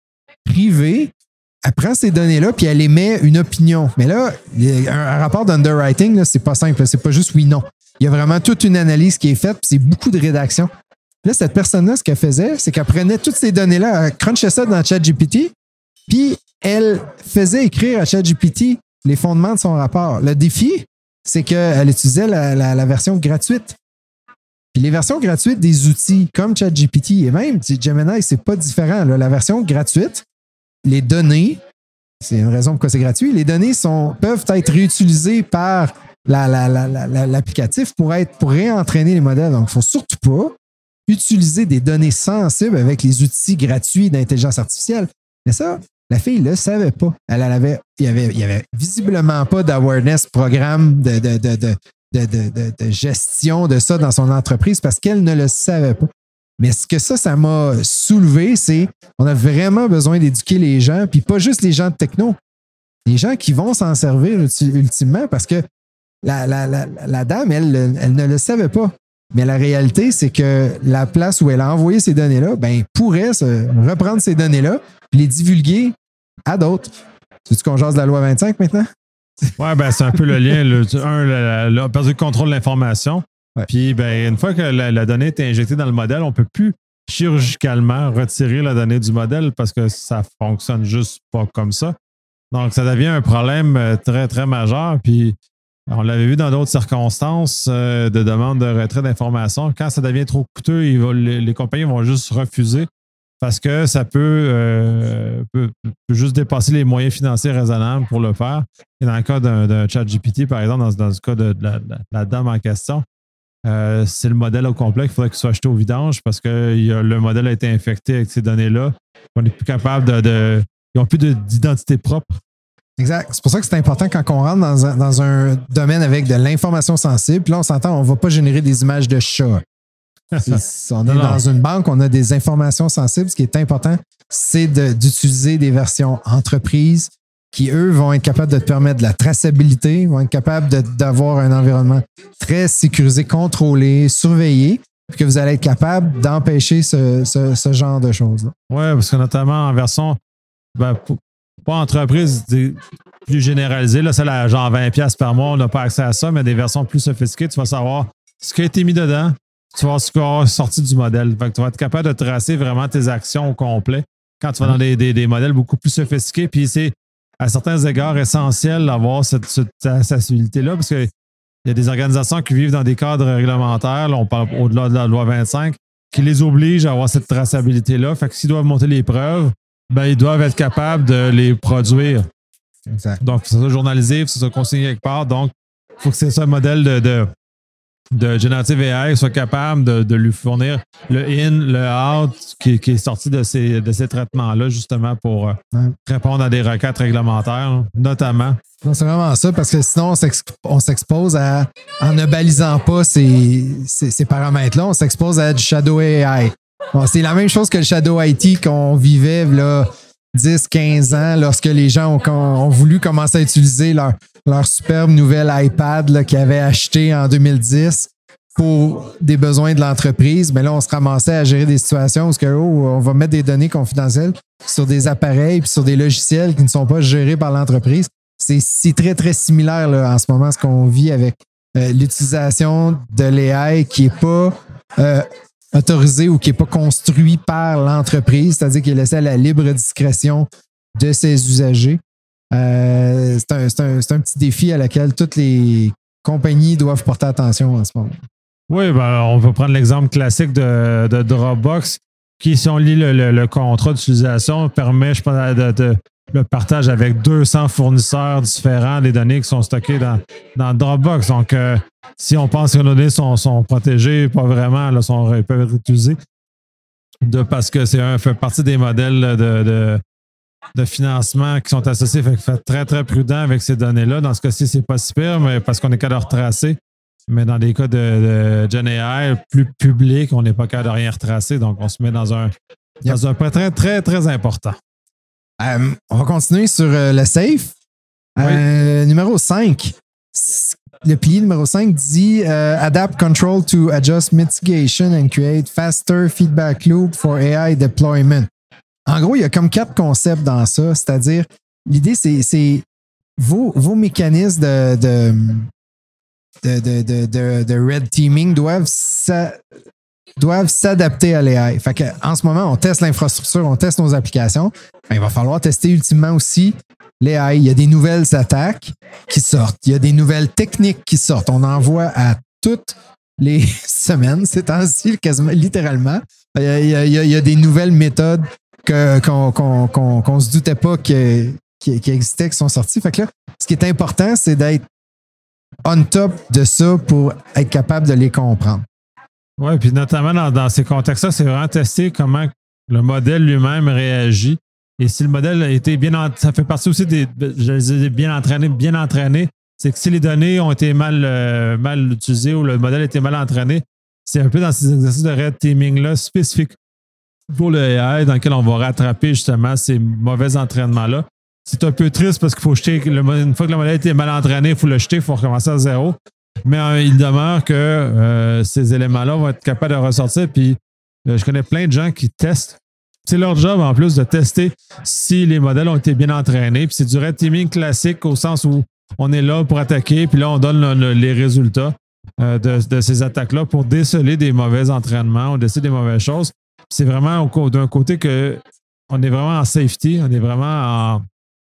privées. Elle prend ces données-là puis elle émet une opinion. Mais là, un, un rapport d'underwriting, là, c'est pas simple, là, c'est pas juste oui-non. Il y a vraiment toute une analyse qui est faite puis c'est beaucoup de rédaction. Là, cette personne-là, ce qu'elle faisait, c'est qu'elle prenait toutes ces données-là, elle crunchait ça dans ChatGPT, puis elle faisait écrire à ChatGPT les fondements de son rapport. Le défi, c'est qu'elle utilisait la, la, la version gratuite. Puis les versions gratuites des outils comme ChatGPT et même Gemini, c'est pas différent. Là. La version gratuite, les données, c'est une raison pourquoi c'est gratuit, les données sont, peuvent être réutilisées par la, la, la, la, l'applicatif pour, être, pour réentraîner les modèles. Donc, il ne faut surtout pas utiliser des données sensibles avec les outils gratuits d'intelligence artificielle. Mais ça, la fille ne le savait pas. Elle, elle avait, il n'y avait, il y avait visiblement pas d'awareness programme de, de, de, de, de, de, de, de gestion de ça dans son entreprise parce qu'elle ne le savait pas. Mais ce que ça, ça m'a soulevé, c'est qu'on a vraiment besoin d'éduquer les gens, puis pas juste les gens de techno, les gens qui vont s'en servir ultimement parce que la, la, la, la dame, elle, elle ne le savait pas. Mais la réalité, c'est que la place où elle a envoyé ces données-là, ben, pourrait se reprendre ces données-là et les divulguer à d'autres. C'est-tu qu'on jase de la loi vingt-cinq maintenant?
Oui, ben, c'est un peu le lien. Le, un, la, la, perdu le contrôle de l'information. Ouais. Puis, ben, une fois que la, la donnée est injectée dans le modèle, on ne peut plus chirurgicalement retirer la donnée du modèle parce que ça ne fonctionne juste pas comme ça. Donc, ça devient un problème très, très majeur. Puis, on l'avait vu dans d'autres circonstances euh, de demande de retrait d'informations. Quand ça devient trop coûteux, ils vont, les, les compagnies vont juste refuser parce que ça peut, euh, peut, peut juste dépasser les moyens financiers raisonnables pour le faire. Et dans le cas d'un, d'un ChatGPT, par exemple, dans, dans le cas de, de, la, de la dame en question, euh, c'est le modèle au complet qu'il faudrait qu'il soit acheté au vidange parce que il y a, le modèle a été infecté avec ces données-là. On n'est plus capable de, de. Ils n'ont plus de, d'identité propre.
Exact. C'est pour ça que c'est important quand on rentre dans un, dans un domaine avec de l'information sensible. Puis là, on s'entend, on ne va pas générer des images de chats. Si on est non, dans non. une banque, on a des informations sensibles. Ce qui est important, c'est de, d'utiliser des versions entreprises qui, eux, vont être capables de te permettre de la traçabilité, vont être capables de, d'avoir un environnement très sécurisé, contrôlé, surveillé, puis que vous allez être capable d'empêcher ce, ce, ce genre de choses-là.
Oui, parce que notamment en version... Ben, pour, pas entreprise plus généralisée, là, c'est la, genre vingt dollars par mois, on n'a pas accès à ça, mais des versions plus sophistiquées, tu vas savoir ce qui a été mis dedans, tu vas voir ce qui a sorti du modèle. Fait que tu vas être capable de tracer vraiment tes actions au complet quand tu vas dans des, des, des modèles beaucoup plus sophistiqués. Puis c'est à certains égards essentiel d'avoir cette, cette accessibilité-là parce qu'il y a des organisations qui vivent dans des cadres réglementaires, là, on parle au-delà de la loi vingt-cinq, qui les obligent à avoir cette traçabilité-là. Fait que s'ils doivent monter les preuves, ben, ils doivent être capables de les produire.
Exact.
Donc, il faut que ça soit journalisé, il faut que ça soit consigné quelque part. Donc, il faut que c'est ça un modèle de, de, de Generative A I soit capable de, de lui fournir le in, le out qui, qui est sorti de ces, de ces traitements-là, justement, pour euh,
ouais.
répondre à des requêtes réglementaires, notamment.
Non, c'est vraiment ça, parce que sinon, on, s'exp- on s'expose à, en ne balisant pas ces, ces, ces paramètres-là, on s'expose à du Shadow A I. Bon, c'est la même chose que le Shadow I T qu'on vivait là, dix quinze ans lorsque les gens ont, ont voulu commencer à utiliser leur, leur superbe nouvelle iPad là, qu'ils avaient acheté en deux mille dix pour des besoins de l'entreprise. Mais là, on se ramassait à gérer des situations où que, oh, on va mettre des données confidentielles sur des appareils puis sur des logiciels qui ne sont pas gérés par l'entreprise. C'est, c'est très, très similaire là, en ce moment, ce qu'on vit avec euh, l'utilisation de l'A I qui n'est pas euh, autorisé ou qui n'est pas construit par l'entreprise, c'est-à-dire qu'il est laissé à la libre discrétion de ses usagers. Euh, c'est, un, c'est, un, c'est un petit défi à laquelle toutes les compagnies doivent porter attention en ce moment.
Oui, ben, on va prendre l'exemple classique de, de Dropbox, qui, si on lit le, le, le contrat d'utilisation, permet, je pense, de, de, le partage avec deux cents fournisseurs différents des données qui sont stockées dans, dans Dropbox. Donc, euh, si on pense que nos données sont, sont protégées, pas vraiment, là, sont, elles peuvent être utilisées de, parce que c'est un fait partie des modèles de, de, de financement qui sont associés. Fait que faites très, très prudent avec ces données-là. Dans ce cas-ci, c'est pas si pire, mais parce qu'on est capable de retracer. Mais dans des cas de, de Gen A I plus public, on n'est pas capable de rien retracer. Donc, on se met dans un,
yep.
dans un point très, très, très important.
Euh, on va continuer sur euh, le safe. Euh, oui. Numéro cinq. Le pilier numéro cinq dit euh, Adapt control to adjust mitigation and create faster feedback loop for A I deployment. En gros, il y a comme quatre concepts dans ça. C'est-à-dire, l'idée, c'est, c'est vos, vos mécanismes de, de, de, de, de, de, de red teaming doivent sa, doivent s'adapter à l'A I. Fait que, en ce moment, on teste l'infrastructure, on teste nos applications. Ben, il va falloir tester ultimement aussi l'A I. Il y a des nouvelles attaques qui sortent. Il y a des nouvelles techniques qui sortent. On en voit à toutes les semaines, ces temps-ci, quasiment, littéralement. Il y a, il y a, il y a des nouvelles méthodes que, qu'on, qu'on, qu'on, qu'on se doutait pas que, qui, qui existaient, qui sont sorties. Fait que là, ce qui est important, c'est d'être on top de ça pour être capable de les comprendre.
Oui, puis notamment dans, dans ces contextes-là, c'est vraiment tester comment le modèle lui-même réagit. Et si le modèle a été bien... En, ça fait partie aussi des... Je disais bien entraîné, bien entraîné. C'est que si les données ont été mal, euh, mal utilisées ou le modèle a été mal entraîné, c'est un peu dans ces exercices de red teaming-là spécifiques pour le A I dans lequel on va rattraper justement ces mauvais entraînements-là. C'est un peu triste parce qu'il faut jeter... Le, une fois que le modèle a été mal entraîné, il faut le jeter, il faut recommencer à zéro. Mais euh, il demeure que euh, ces éléments-là vont être capables de ressortir. Puis euh, je connais plein de gens qui testent. C'est leur job en plus de tester si les modèles ont été bien entraînés. Puis c'est du red teaming classique au sens où on est là pour attaquer, puis là on donne le, le, les résultats euh, de, de ces attaques-là pour déceler des mauvais entraînements, ou déceler des mauvaises choses. Puis c'est vraiment au, d'un côté que on est vraiment en safety, on est vraiment en,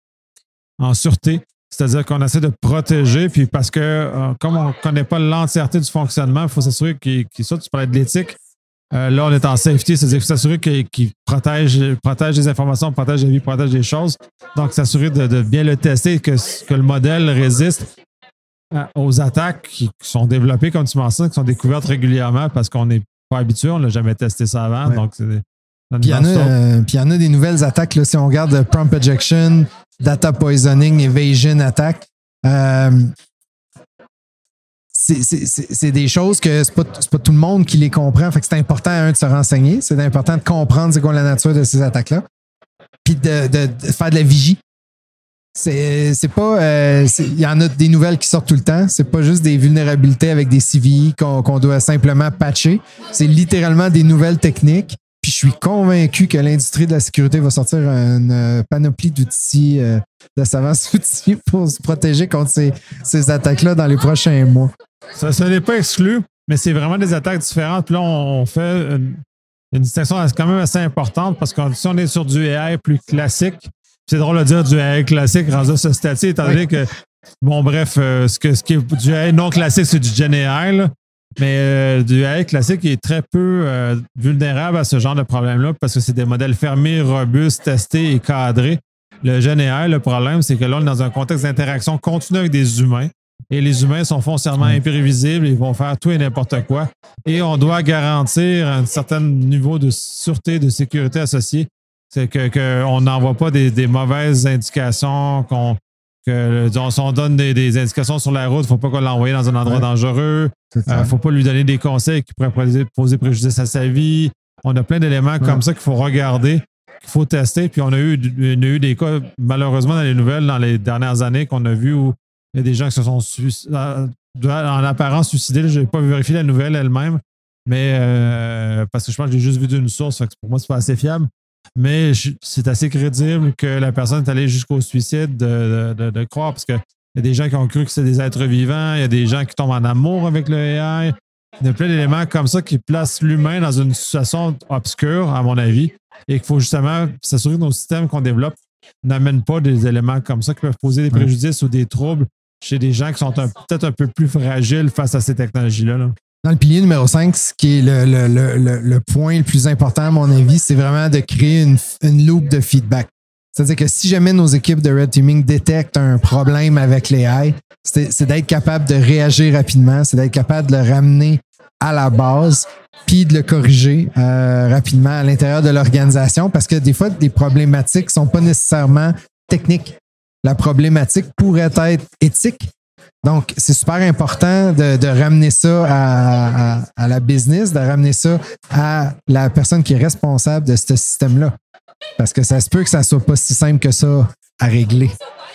en sûreté. C'est-à-dire qu'on essaie de protéger, puis parce que euh, comme on ne connaît pas l'entièreté du fonctionnement, il faut s'assurer qu'il, qu'il soit, tu parlais de l'éthique, euh, là on est en safety, c'est-à-dire qu'il faut s'assurer qu'il, qu'il protège, protège les informations, protège les vies, protège les choses. Donc s'assurer de, de bien le tester, que, que le modèle résiste à, aux attaques qui sont développées, comme tu mentionnes, qui sont découvertes régulièrement parce qu'on n'est pas habitué, on n'a jamais testé ça avant. Ouais. Donc c'est
Puis il y, euh, y en a des nouvelles attaques, là, si on regarde prompt injection, data poisoning, evasion attack. Euh, c'est, c'est, c'est, c'est des choses que c'est pas, c'est pas tout le monde qui les comprend. Fait que c'est important, un, de se renseigner. C'est important de comprendre c'est quoi la nature de ces attaques-là. Puis de, de, de faire de la vigie. C'est, c'est pas. Euh, il y en a des nouvelles qui sortent tout le temps. C'est pas juste des vulnérabilités avec des C V I qu'on, qu'on doit simplement patcher. C'est littéralement des nouvelles techniques. Puis je suis convaincu que l'industrie de la sécurité va sortir une panoplie d'outils, euh, de savants outils pour se protéger contre ces, ces attaques-là dans les prochains mois.
Ça ne n'est pas exclu, mais c'est vraiment des attaques différentes. Puis là, on fait une, une distinction quand même assez importante parce que si on est sur du A I plus classique, c'est drôle de dire du A I classique rendu à ce stade-ci, étant donné oui. que, bon, bref, euh, ce, que, ce qui est du A I non classique, c'est du Gen A I, là. Mais euh, du A I classique est très peu euh, vulnérable à ce genre de problème-là parce que c'est des modèles fermés, robustes, testés et cadrés. le Gen A I, le problème, c'est que là, on est dans un contexte d'interaction continue avec des humains. Et les humains sont foncièrement imprévisibles, ils vont faire tout et n'importe quoi. Et on doit garantir un certain niveau de sûreté, de sécurité associé. C'est que qu'on n'envoie pas des, des mauvaises indications, qu'on que si on donne des, des indications sur la route, il ne faut pas qu'on l'envoie dans un endroit ouais. dangereux. Il ne euh, faut pas lui donner des conseils qui pourraient poser, poser préjudice à sa vie. On a plein d'éléments ouais. comme ça qu'il faut regarder, qu'il faut tester. Puis on a eu, on a eu des cas, malheureusement, dans les nouvelles, dans les dernières années, qu'on a vu où il y a des gens qui se sont en apparence suicidés. Je n'ai pas vérifié la nouvelle elle-même, mais euh, parce que je pense que j'ai juste vu d'une source. Fait que pour moi, c'est pas assez fiable. Mais c'est assez crédible que la personne est allée jusqu'au suicide de, de, de, de croire, parce qu'il y a des gens qui ont cru que c'est des êtres vivants, il y a des gens qui tombent en amour avec le A I. Il y a plein d'éléments comme ça qui placent l'humain dans une situation obscure, à mon avis, et qu'il faut justement s'assurer que nos systèmes qu'on développe n'amènent pas des éléments comme ça qui peuvent poser des préjudices ou des troubles chez des gens qui sont peut-être un peu plus fragiles face à ces technologies-là. Là.
Dans le pilier numéro cinq, ce qui est le, le, le, le point le plus important, à mon avis, c'est vraiment de créer une, une loupe de feedback. C'est-à-dire que si jamais nos équipes de Red Teaming détectent un problème avec l'A I, c'est, c'est d'être capable de réagir rapidement, c'est d'être capable de le ramener à la base, puis de le corriger euh, rapidement à l'intérieur de l'organisation, parce que des fois, des problématiques ne sont pas nécessairement techniques. La problématique pourrait être éthique. Donc, c'est super important de, de ramener ça à, à, à la business, de ramener ça à la personne qui est responsable de ce système-là. Parce que ça se peut que ça ne soit pas si simple que ça à régler.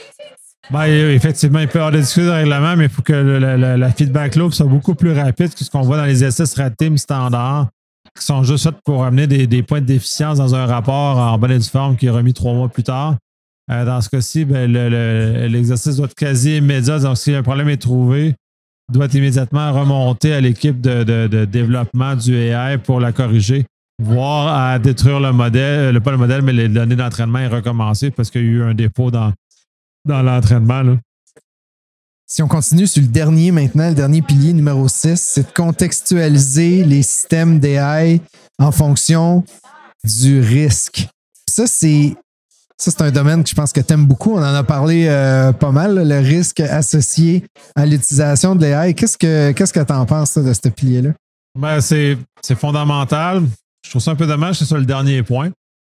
Ben, effectivement, il peut y avoir des discussions de règlement, mais il faut que le, le, la feedback loop soit beaucoup plus rapide que ce qu'on voit dans les S S Red Team standards, qui sont juste faits pour amener des, des points de déficience dans un rapport en bonne et due forme qui est remis trois mois plus tard. Euh, dans ce cas-ci, ben, le, le, l'exercice doit être quasi immédiat. Donc, si un problème est trouvé, il doit être immédiatement remonter à l'équipe de, de, de développement du A I pour la corriger, voire à détruire le modèle, pas le modèle, mais les données d'entraînement et recommencer parce qu'il y a eu un dépôt dans, dans l'entraînement. Là.
Si on continue sur le dernier maintenant, le dernier pilier numéro six, c'est de contextualiser les systèmes d'A I en fonction du risque. Ça, c'est Ça, c'est un domaine que je pense que tu aimes beaucoup. On en a parlé euh, pas mal, là, le risque associé à l'utilisation de l'A I. Qu'est-ce que qu'est-ce que tu en penses ça, de ce pilier-là?
Ben, c'est, c'est fondamental. Je trouve ça un peu dommage, c'est sur le dernier point.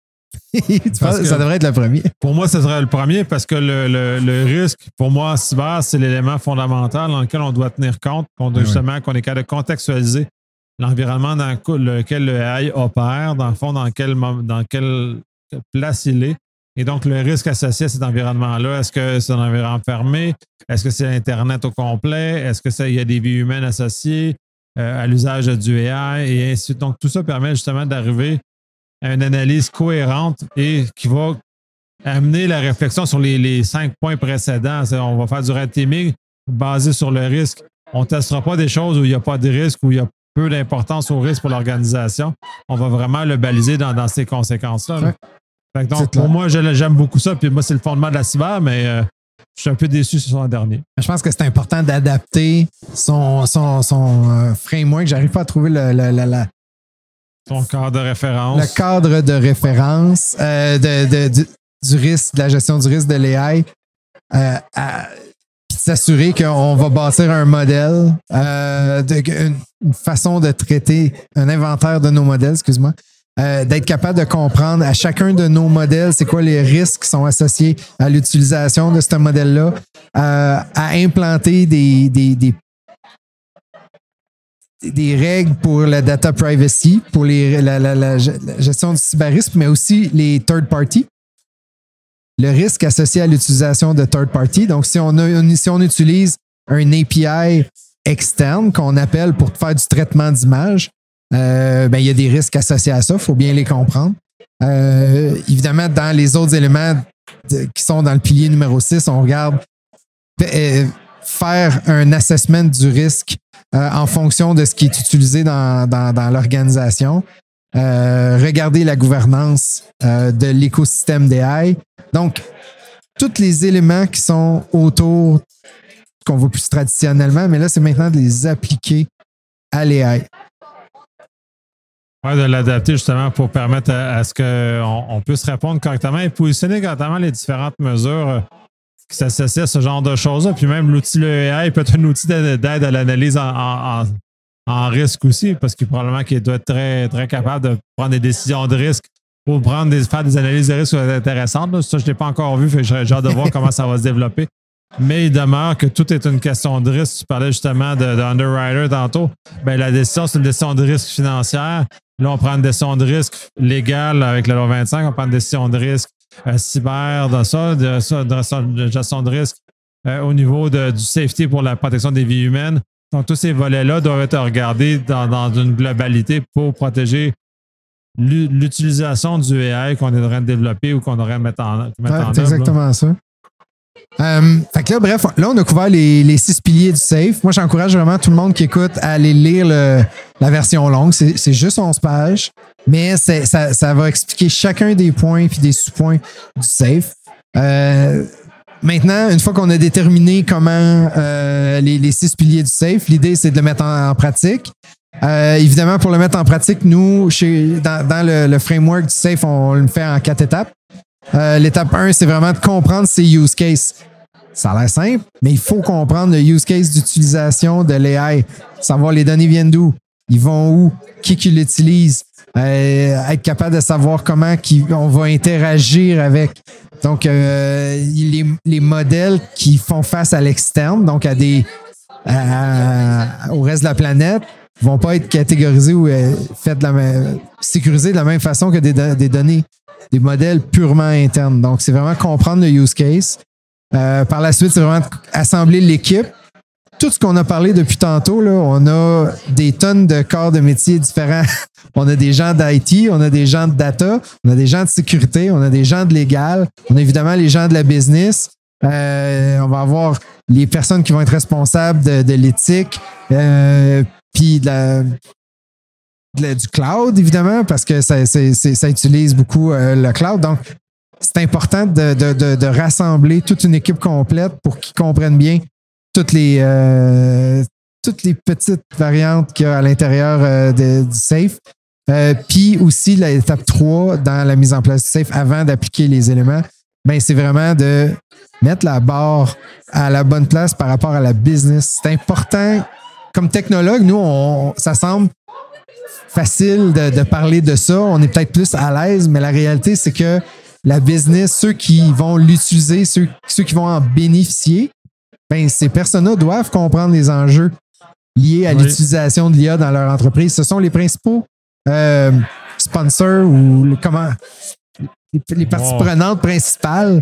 tu penses que ça devrait être le premier?
Pour moi, ce serait le premier parce que le, le, le risque, pour moi, en cyber, c'est l'élément fondamental dans lequel on doit tenir compte, qu'on doit, oui, justement, oui. qu'on est capable de contextualiser l'environnement dans lequel le A I opère, dans le fond, dans quelle, dans quelle place il est. Et donc, le risque associé à cet environnement-là, est-ce que c'est un environnement fermé? Est-ce que c'est Internet au complet? Est-ce qu'il y a des vies humaines associées euh, à l'usage du A I? Et ainsi de suite. Donc, tout ça permet justement d'arriver à une analyse cohérente et qui va amener la réflexion sur les, les cinq points précédents. C'est, on va faire du red teaming basé sur le risque. On ne testera pas des choses où il n'y a pas de risque, où il y a peu d'importance au risque pour l'organisation. On va vraiment le baliser dans, dans ces conséquences-là. Là. Fait que donc, pour moi, j'aime beaucoup ça. Puis moi, c'est le fondement de la cyber, mais euh, je suis un peu déçu sur son dernier.
Je pense que c'est important d'adapter son, son, son euh, framework. J'arrive pas à trouver le, le, le, le,
ton cadre de référence.
Le cadre de référence euh, de, de, du, du risque, de la gestion du risque de l'A I. Euh, à, puis s'assurer qu'on va bâtir un modèle, euh, de, une, une façon de traiter, un inventaire de nos modèles, excuse-moi. Euh, d'être capable de comprendre à chacun de nos modèles c'est quoi les risques qui sont associés à l'utilisation de ce modèle-là, euh, à implanter des, des, des, des règles pour la data privacy, pour les, la, la, la, la gestion du cyberrisque, mais aussi les third party. Le risque associé à l'utilisation de third party. Donc, si on, a, si on utilise un A P I externe qu'on appelle pour faire du traitement d'image, Euh, ben, il y a des risques associés à ça, il faut bien les comprendre. Euh, évidemment, dans les autres éléments de, qui sont dans le pilier numéro six, on regarde euh, faire un assessment du risque euh, en fonction de ce qui est utilisé dans, dans, dans l'organisation. Euh, regarder la gouvernance euh, de l'écosystème d'A I. Donc, tous les éléments qui sont autour qu'on voit plus traditionnellement, mais là, c'est maintenant de les appliquer à l'A I.
Ouais, de l'adapter justement pour permettre à, à ce qu'on on puisse répondre correctement et positionner correctement les différentes mesures euh, qui s'associent à ce genre de choses-là. Puis même l'outil le A I peut être un outil d'aide à l'analyse en, en, en, en risque aussi, parce qu'il probablement qu'il doit être très, très capable de prendre des décisions de risque pour prendre des, faire des analyses de risque intéressantes. Là. Ça, je ne l'ai pas encore vu, fait que j'ai hâte de voir comment ça va se développer. Mais il demeure que tout est une question de risque. Tu parlais justement de, de underwriter tantôt. Bien, la décision, c'est une décision de risque financière. Là, on prend une décision de risque légale avec la loi vingt-cinq. On prend une décision de risque euh, cyber dans ça, de, de, de gestion de risque euh, au niveau de, du safety pour la protection des vies humaines. Donc, tous ces volets-là doivent être regardés dans, dans une globalité pour protéger l'utilisation du A I qu'on est en train de développer ou qu'on devrait mettre en, mettre
ouais,
en œuvre.
C'est exactement
là.
ça. Euh, fait que là, bref, là, on a couvert les, les six piliers du safe. Moi, j'encourage vraiment tout le monde qui écoute à aller lire le, la version longue. C'est, c'est juste onze pages, mais c'est, ça, ça va expliquer chacun des points puis des sous-points du safe. Euh, maintenant, une fois qu'on a déterminé comment euh, les, les six piliers du safe, l'idée, c'est de le mettre en, en pratique. Euh, évidemment, pour le mettre en pratique, nous, chez, dans, dans le, le framework du safe, on, on le fait en quatre étapes. Euh, l'étape un, c'est vraiment de comprendre ces use cases. Ça a l'air simple, mais il faut comprendre le use case d'utilisation de l'A I. Savoir les données viennent d'où, ils vont où, qui qui l'utilise, euh, être capable de savoir comment qui, on va interagir avec. Donc, euh, les, les modèles qui font face à l'externe, donc à des à, au reste de la planète, vont pas être catégorisés ou euh, faits de la même, sécurisés de la même façon que des, des données, des modèles purement internes. Donc, c'est vraiment comprendre le use case. Euh, par la suite, c'est vraiment assembler l'équipe. Tout ce qu'on a parlé depuis tantôt, là, on a des tonnes de corps de métiers différents. On a des gens d'I T, on a des gens de data, on a des gens de sécurité, on a des gens de légal, on a évidemment les gens de la business. Euh, on va avoir les personnes qui vont être responsables de, de l'éthique, euh, puis de la, de la, du cloud, évidemment, parce que ça, c'est, c'est, ça utilise beaucoup euh, le cloud. Donc, c'est important de, de, de, de rassembler toute une équipe complète pour qu'ils comprennent bien toutes les, euh, toutes les petites variantes qu'il y a à l'intérieur euh, de, du safe. Euh, puis aussi, l'étape trois dans la mise en place du safe avant d'appliquer les éléments, ben, c'est vraiment de mettre la barre à la bonne place par rapport à la business. C'est important. Comme technologue, nous, on, ça semble facile de, de parler de ça. On est peut-être plus à l'aise, mais la réalité, c'est que la business, ceux qui vont l'utiliser, ceux, ceux qui vont en bénéficier, ben, ces personnes-là doivent comprendre les enjeux liés à oui. l'utilisation de l'I A dans leur entreprise. Ce sont les principaux euh, sponsors ou les, comment, les, les parties wow. prenantes principales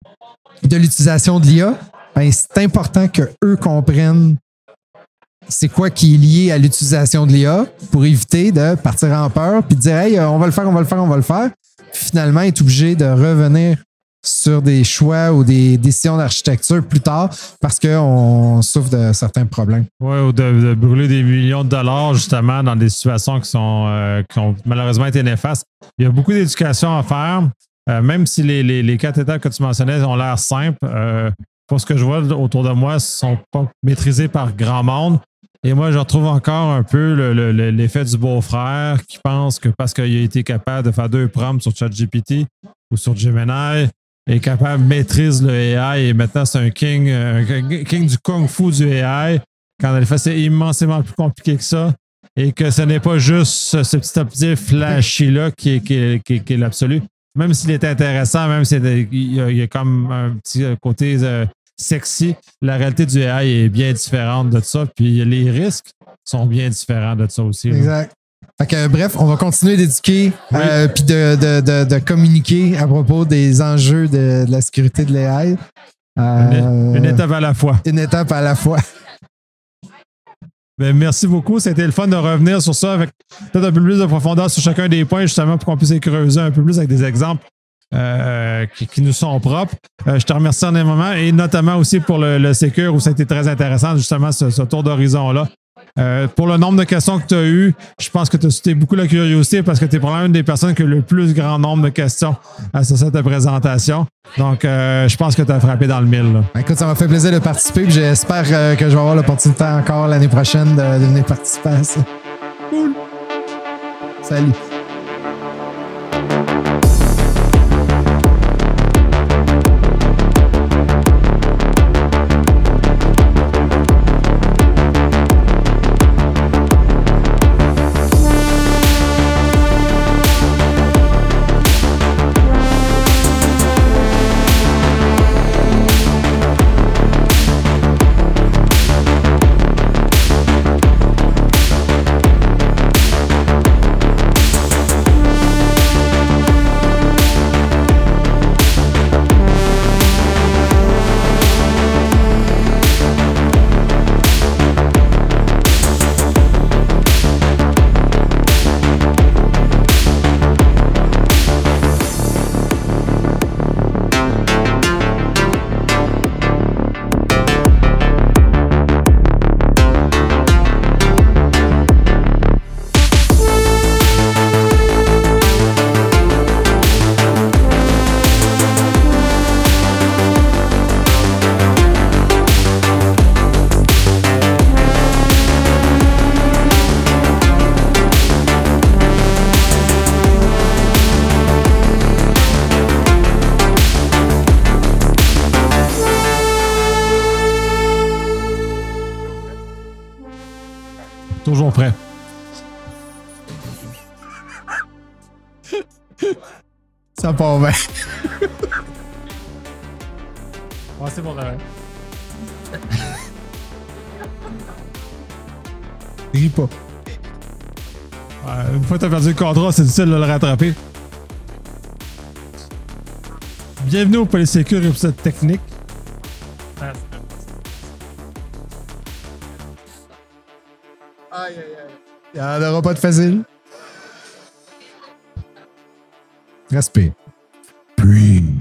de l'utilisation de l'I A. Ben, c'est important qu'eux comprennent c'est quoi qui est lié à l'utilisation de l'I A pour éviter de partir en peur puis de dire hey, on va le faire, on va le faire, on va le faire. Puis finalement, être obligé de revenir sur des choix ou des décisions d'architecture plus tard parce qu'on souffre de certains problèmes.
Oui, ou de, de brûler des millions de dollars justement dans des situations qui, sont, euh, qui ont malheureusement été néfastes. Il y a beaucoup d'éducation à faire, euh, même si les, les, les quatre étapes que tu mentionnais ont l'air simples. Euh, pour ce que je vois autour de moi, ne sont pas maîtrisés par grand monde. Et moi, je retrouve encore un peu le, le, l'effet du beau-frère qui pense que parce qu'il a été capable de faire deux prompts sur ChatGPT ou sur Gemini, est capable, maîtrise le A I et maintenant c'est un king, un king du kung-fu du A I, quand en effet c'est immensément plus compliqué que ça et que ce n'est pas juste ce, ce petit objet flashy-là qui est, qui est, qui est, qui est l'absolu. Même s'il est intéressant, même s'il y a, il y a comme un petit côté euh, sexy, la réalité du A I est bien différente de ça, puis les risques sont bien différents de ça aussi.
Exact. Là. Fait que, bref, on va continuer d'éduquer oui. euh, puis de, de, de, de communiquer à propos des enjeux de, de la sécurité de l'A I.
Euh, une, une étape à la fois.
Une étape à la fois.
Ben, merci beaucoup. C'était le fun de revenir sur ça avec peut-être un peu plus de profondeur sur chacun des points, justement, pour qu'on puisse creuser un peu plus avec des exemples euh, qui, qui nous sont propres. Euh, je te remercie en un moment et notamment aussi pour le, le Secure où ça a été très intéressant, justement, ce, ce tour d'horizon-là. Euh, pour le nombre de questions que tu as eues, je pense que tu as suscité beaucoup la curiosité parce que tu es probablement une des personnes qui a le plus grand nombre de questions associées à ta présentation. Donc, euh, je pense que tu as frappé dans le mille. Là.
Écoute, ça m'a fait plaisir de participer. J'espère euh, que je vais avoir l'opportunité encore l'année prochaine de, de venir participer à ça. Cool. Salut.
Toujours prêt.
Ça part bien.
Ah, c'est bon, là.
Ris pas.
Ouais, une fois que t'as perdu le contrat, c'est difficile de le rattraper. Bienvenue au Polysécure épisode technique.
Aïe, aïe, aïe. Il n'y en aura pas de facile. Respect. Puis.